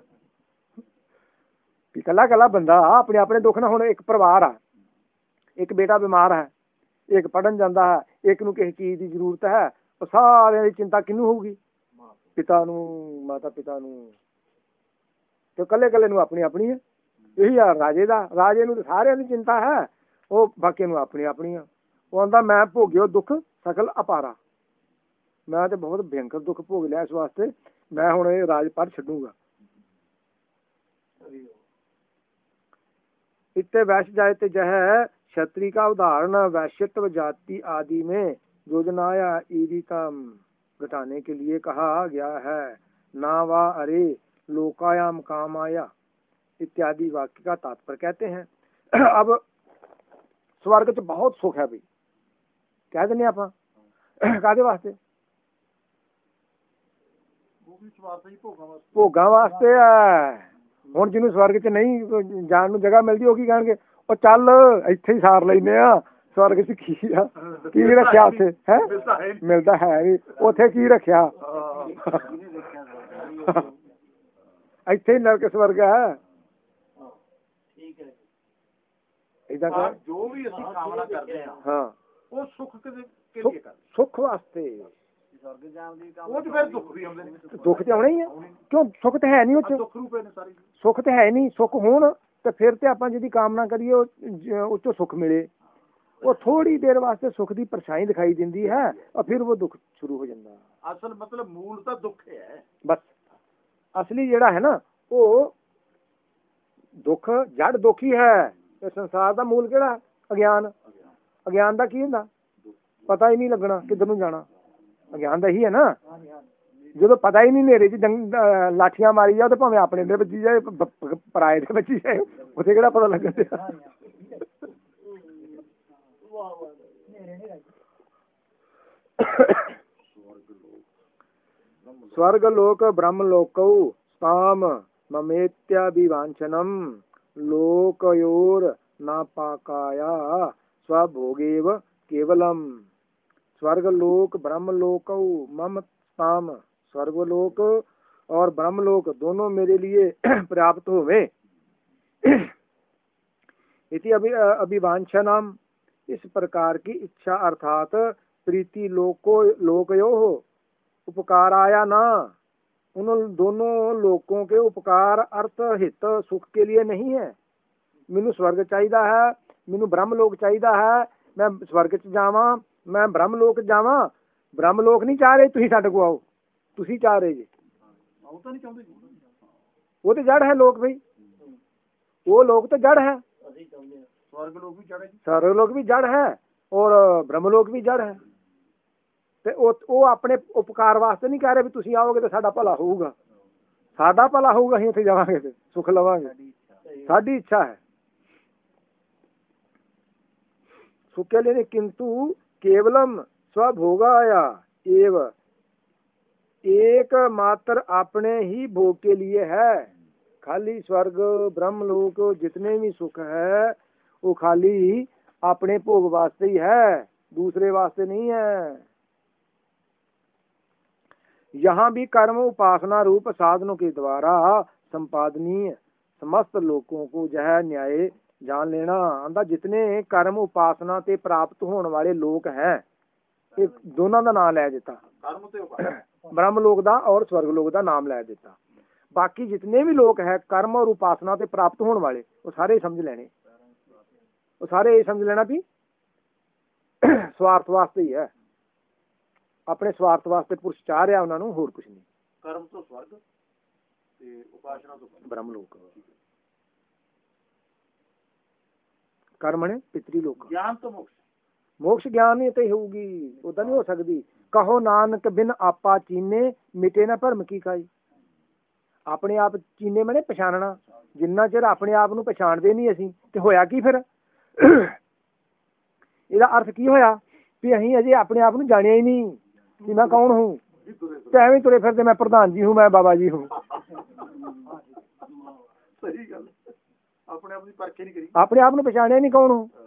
ਇਕੱਲਾ ਇਕੱਲਾ ਬੰਦਾ ਆਪਣੇ ਆਪਣੇ ਦੁੱਖ ਨਾਲ। ਹੁਣ ਇੱਕ ਪਰਿਵਾਰ ਆ, ਇੱਕ ਬੇਟਾ ਬਿਮਾਰ ਹੈ, ਇੱਕ ਪੜ੍ਹਨ ਜਾਂਦਾ ਹੈ, ਇੱਕ ਨੂੰ ਕਿਸੇ ਚੀਜ਼ ਦੀ ਜ਼ਰੂਰਤ ਹੈ, ਉਹ ਸਾਰਿਆਂ ਦੀ ਚਿੰਤਾ ਕਿਹਨੂੰ ਹੋਊਗੀ? ਪਿਤਾ ਨੂੰ, ਮਾਤਾ ਪਿਤਾ ਨੂੰ। ਤੇ ਇਕੱਲੇ ਇਕੱਲੇ ਨੂੰ ਆਪਣੀ ਆਪਣੀ ਹੈ। ਇਹੀ ਆ ਰਾਜੇ ਦਾ। ਰਾਜੇ ਨੂੰ ਸਾਰਿਆਂ ਦੀ ਚਿੰਤਾ ਹੈ, ਉਹ ਬਾਕੀ ਨੂੰ ਆਪਣੀ ਆਪਣੀ ਆ। ਉਹ ਆਂਦਾ ਮੈਂ ਭੋਗਿਓ ਦੁੱਖ ਸਕਲ ਅਪਾਰਾ, ਮੈਂ ਤੇ ਬਹੁਤ ਭਿਅੰਕਰ ਦੁੱਖ ਭੋਗ ਲਿਆ, ਇਸ ਵਾਸਤੇ ਮੈਂ ਹੁਣ ਇਹ ਰਾਜ ਪਰ ਛੱਡੂਗਾ। इत्ते वैश्य जायते जह क्षत्रिय का उदाहरण वैश्यत्व जाति आदि में योजनाया ईरितम घटाने के लिए कहा गया है। ना वा अरे लोकायाम कामाया इत्यादि वाक्य का तात्पर्य कहते हैं। अब स्वर्ग च बहुत सुख है भाई, कह देने आप कादे वास्ते? भोगा वास्ते है। ਹੁਣ ਜਿਹਨੂੰ ਸਵਰਗ ਚ ਨਹੀਂ ਜਾਣ ਨੂੰ ਜਗ੍ਹਾ ਮਿਲਦੀ ਉਹ ਕੀ ਕਹਿਣਗੇ, ਉਹ ਚੱਲ ਇੱਥੇ ਹੀ ਸਾਰ ਲੈਨੇ ਆ, ਸਵਰਗ ਚ ਕੀ ਆ, ਕੀ ਰੱਖਿਆ ਉੱਥੇ? ਹੈ ਮਿਲਦਾ ਹੈ ਨੀ ਉੱਥੇ, ਕੀ ਰੱਖਿਆ? ਇੱਥੇ ਹੀ ਨਰਕ ਸਵਰਗ ਹੈ। ਏਦਾਂ ਜੋ ਵੀ ਅਸੀਂ ਕਾਮਨਾ ਕਰਦੇ ਆ, ਹਾਂ ਉਹ ਸੁੱਖ ਕਿਹਦੇ, ਸੁੱਖ ਵਾਸਤੇ। ਦੁੱਖ ਤੇ ਆਉਣਾ ਹੀ ਆ, ਕਿਉਂ? ਸੁੱਖ ਤੇ ਹੈ ਨੀ ਉੱਥੇ, ਸੁੱਖ ਤੇ ਹੈ ਨੀ। ਸੁੱਖ ਹੋਣ ਤੇ ਫਿਰ ਤੇ ਆਪਾਂ ਜਿਹਦੀ ਕਾਮਨਾ ਕਰੀਏ ਉਹ ਚੋਂ ਸੁੱਖ ਮਿਲੇ। ਉਹ ਥੋੜੀ ਦੇਰ ਵਾਸਤੇ ਸੁੱਖ ਦੀ ਪਰਛਾਈ ਦਿਖਾਈ ਦਿੰਦੀ ਹੈ और फिर वो दुख शुरू हो ਜਾਂਦਾ। ਅਸਲ ਮਤਲਬ ਮੂਲ ਤਾਂ ਦੁੱਖ ਹੈ। ਬਸ ਅਸਲੀ ਜਿਹੜਾ ਹੈ ਨਾ ਉਹ ਦੁੱਖ, ਜੜ ਦੁੱਖ ਹੀ ਹੈ। ਤੇ ਸੰਸਾਰ ਦਾ ਮੂਲ ਕਿਹੜਾ? ਅਗਿਆਨ। ਅਗਿਆਨ ਦਾ ਕੀ ਹੁੰਦਾ? ਪਤਾ ਹੀ ਨਹੀਂ ਲੱਗਣਾ ਕਿੱਧਰ ਨੂੰ ਜਾਣਾ। ਅਗਿਆਨ ਦਾ ਹੀ ਹੈ ਨਾ। ਜਦੋਂ ਪਤਾ ਹੀ ਨਹੀਂ, ਹਨੇਰੇ ਚ ਲਾਠੀਆਂ ਮਾਰੀ ਜਾਓ ਤੇ ਭਾਵੇਂ ਆਪਣੇ ਦੇ ਵੱਜੀ ਜਾਏ, ਪਰਾਏ ਦੇ ਵੱਜੀ ਜਾਏ, ਉੱਥੇ ਕਿਹੜਾ ਪਤਾ ਲੱਗਣ ਦਿਆ। स्वर्ग लोक ब्रह्म लोकौ ताम ममेत्याभिवांछनम लोकयोर नापाकाया स्वभोगेव केवलम। स्वर्ग लोक ब्रह्म लोकौ मम ताम, स्वर्ग लोक और ब्रह्मलोक दोनों मेरे लिए प्राप्त होवे। इति अभिवांछा नाम, इस प्रकार की इच्छा अर्थात प्रीति लोकयो हो उपकार आया ना, उन दोनों लोकों के उपकार अर्थ हित सुख के लिए नहीं है। मैनू स्वर्ग चाहिदा है, मैनू ब्रह्मलोक चाहिदा है, मैं स्वर्ग च जावां, मैं ब्रह्मलोक जावां। ब्रह्मलोक नहीं चाह रहे तुसीं साडे को आओ, तुसीं चाह रहे जी, वो तो जड़ है लोक भाई, वो लोक तो जड़ है, स्वर्गलोक भी जड़ है और ब्रह्मलोक भी जड़ है। ते वो अपने उपकार वास्ते नहीं कह रहे भी तुसीं आओगे तो साडा भला होऊगा, साडा भला होऊगा, असीं उत्थे जावांगे ते सुख लवांगे, साडी इच्छा है। सुख के लिए किंतु केवलम स्वभोगाया एव, एक मात्र अपने ही भोग के लिए है। खाली स्वर्ग ब्रह्मलोक जितने भी सुख है वो खाली अपने भोग वास्ते ही है, दूसरे वास्ते नहीं है। यहाँ भी कर्म उपासना रूप साधनों के द्वारा संपादनीय समस्त लोगों को यह न्याय जान लेना आंदा। जितने कर्म उपासना ते प्राप्त होने वाले लोग हैं, ये दोनों का नाम लै दिता, ब्रह्मलोक दा और स्वर्गलोक दा नाम लै दिता। बाकी जितने भी लोग हैं कर्म और उपासना ते प्राप्त होने वाले, वो सारे समझ लेने, वो सारे समझ लेना भी स्वार्थ वास्ते ही है, अपने स्वार्थ वास्ते पुरुष चाह रहा उन्होंने, होर कुछ नहीं। कर्म तो स्वर्ग ते उपासना तो ब्रह्मलोक, कर्म ने पितृलोक, ज्ञान तो मोक्ष, मोक्ष ज्ञान ही तो होगी, उदा नहीं हो सकती। कहो नानक बिन आपा चीने मिटे ना भरम की खाई। अपने आप चीने मैंने पछाणना, जिन्ना चिर अपने आप नूं पछाणदे नहीं असीं ते होया की फिर ਇਹਦਾ अर्थ की होया भी असीं अजे अपने आप नूं जाणिया ही नहीं कि मैं कौन हूँ, ते एवें तुरे फिरदे मैं प्रधान जी हूँ, मैं बाबा जी हूँ। सही गल, अपने आप दी परख नहीं करी, अपने आप नूं पछाणिया नहीं कौन हूँ,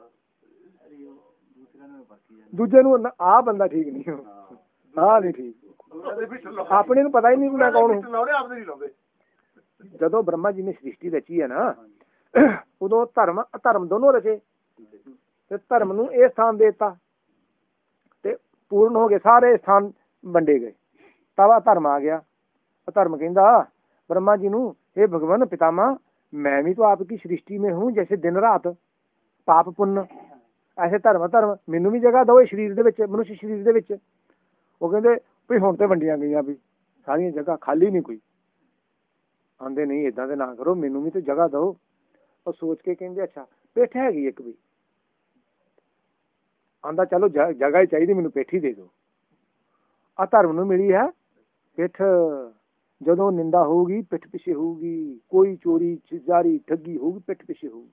दूजे नूं आ बंदा ठीक नहीं हो, हाँ नहीं ठीक, अपने नूं पता ही नहीं मैं कौन हूँ। जदों ब्रह्मा जी ने सृष्टि रची है ना, उदों धर्म अधर्म दोनों रचे, ते धर्म नूं इह स्थान देता ते पूर्ण हो गए, सारे स्थान वंडे गए, तवा धर्म आ गया। धर्म कहंदा ब्रह्मा जी नूं, हे भगवान पितामह, मैं भी तो आपकी सृष्टि में हूँ, जैसे दिन रात पाप पुण्य, ऐसे धर्म मैनू भी जगह दो शरीर दे विच, मनुष्य शरीर दे विच। वो कहंदे भी हुण ते वंडियां गईयां भी सारियां जगह, खाली नहीं कोई, आंदे नहीं इदां दे ना करो, मैनू भी तो जगह दो। और सोच के कहंदे अच्छा पिठ हैगी एक भी, आंदा चलो जगह ही चाहिए, मैनू पिठ ही दे दो। आ धर्म नूं मिली है पिठ, जदों निंदा होगी पिठ पिछे होगी, कोई चोरी जारी ठगी होगी पिठ पिछे होगी।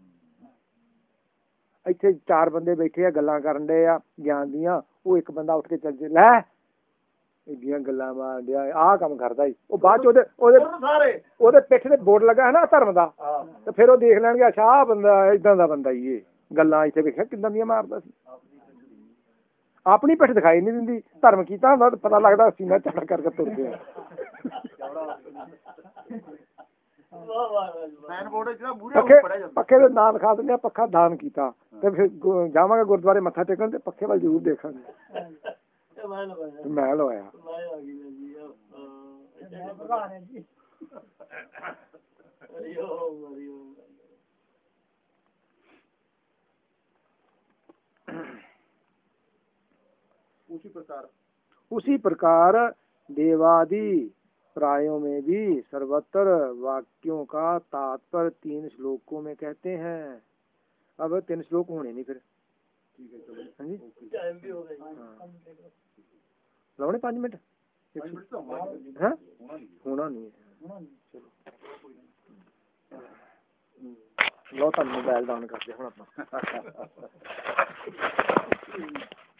ਇੱਥੇ चार बंदे बैठे आ गल्लां करन डे आ ज्ञान दियां, ਉਹ ਇੱਕ ਬੰਦਾ ਉੱਠ ਕੇ ਚੱਲ ਜੇ ਲੈ ਇਹਦੀਆਂ ਗੱਲਾਂ ਮਾਰ ਡਿਆ, ਆਹ ਕੰਮ ਕਰਦਾ ਹੀ, ਉਹ ਬਾਅਦ ਚ ਉਹਦੇ ਪਿੱਠ ਤੇ ਬੋਰਡ ਲੱਗਾ ਹੈ ਨਾ ਧਰਮ ਦਾ, ਤੇ ਫਿਰ ਉਹ ਦੇਖ ਲੈਣਗੇ ਅੱਛਾ ਆਹ ਬੰਦਾ ਇਦਾਂ ਦਾ ਬੰਦਾ ਹੀ, ਇਹ ਗੱਲਾਂ ਇੱਥੇ ਵੇਖਿਆ ਕਿੱਦਾਂ ਦੀਆਂ ਮਾਰਦਾ ਸੀ। ਆਪਣੀ ਪਿੱਠ ਦਿਖਾਈ ਨਹੀਂ ਦਿੰਦੀ, ਧਰਮ ਕੀਤਾ ਹੁੰਦਾ ਪਤਾ ਲੱਗਦਾ ਸੀਨਾ ਚੜਾ ਕਰਕੇ ਤੁਰ ਗਿਆ। ਪੱਖੇ ਦੇ ਨਾਂ ਲਿਖਾ ਦਿੰਦੇ ਆ, ਪੱਖਾ ਦਾਨ ਕੀਤਾ, ਤੇ ਫਿਰ ਜਾਵਾਂਗੇ ਗੁਰਦੁਆਰੇ ਮੱਥਾ ਟੇਕਣ ਤੇ ਪੱਖੇ ਵੱਲ ਜ਼ਰੂਰ ਦੇਖਾਂਗੇ। ਮੈਂ ਲਵਾਇਆ उसी प्रकार देवादि प्रायों में भी सर्वत्र वाक्यों का तात्पर्य 3 श्लोकों में कहते हैं। अब 3 श्लोक होने नहीं फिर, ठीक है चलो, हाँ जी टाइम भी हो गया, लाओ 5 मिनट, है होना नहीं है, चलो लो तुम मोबाइल डाउन कर दे हुण अपना।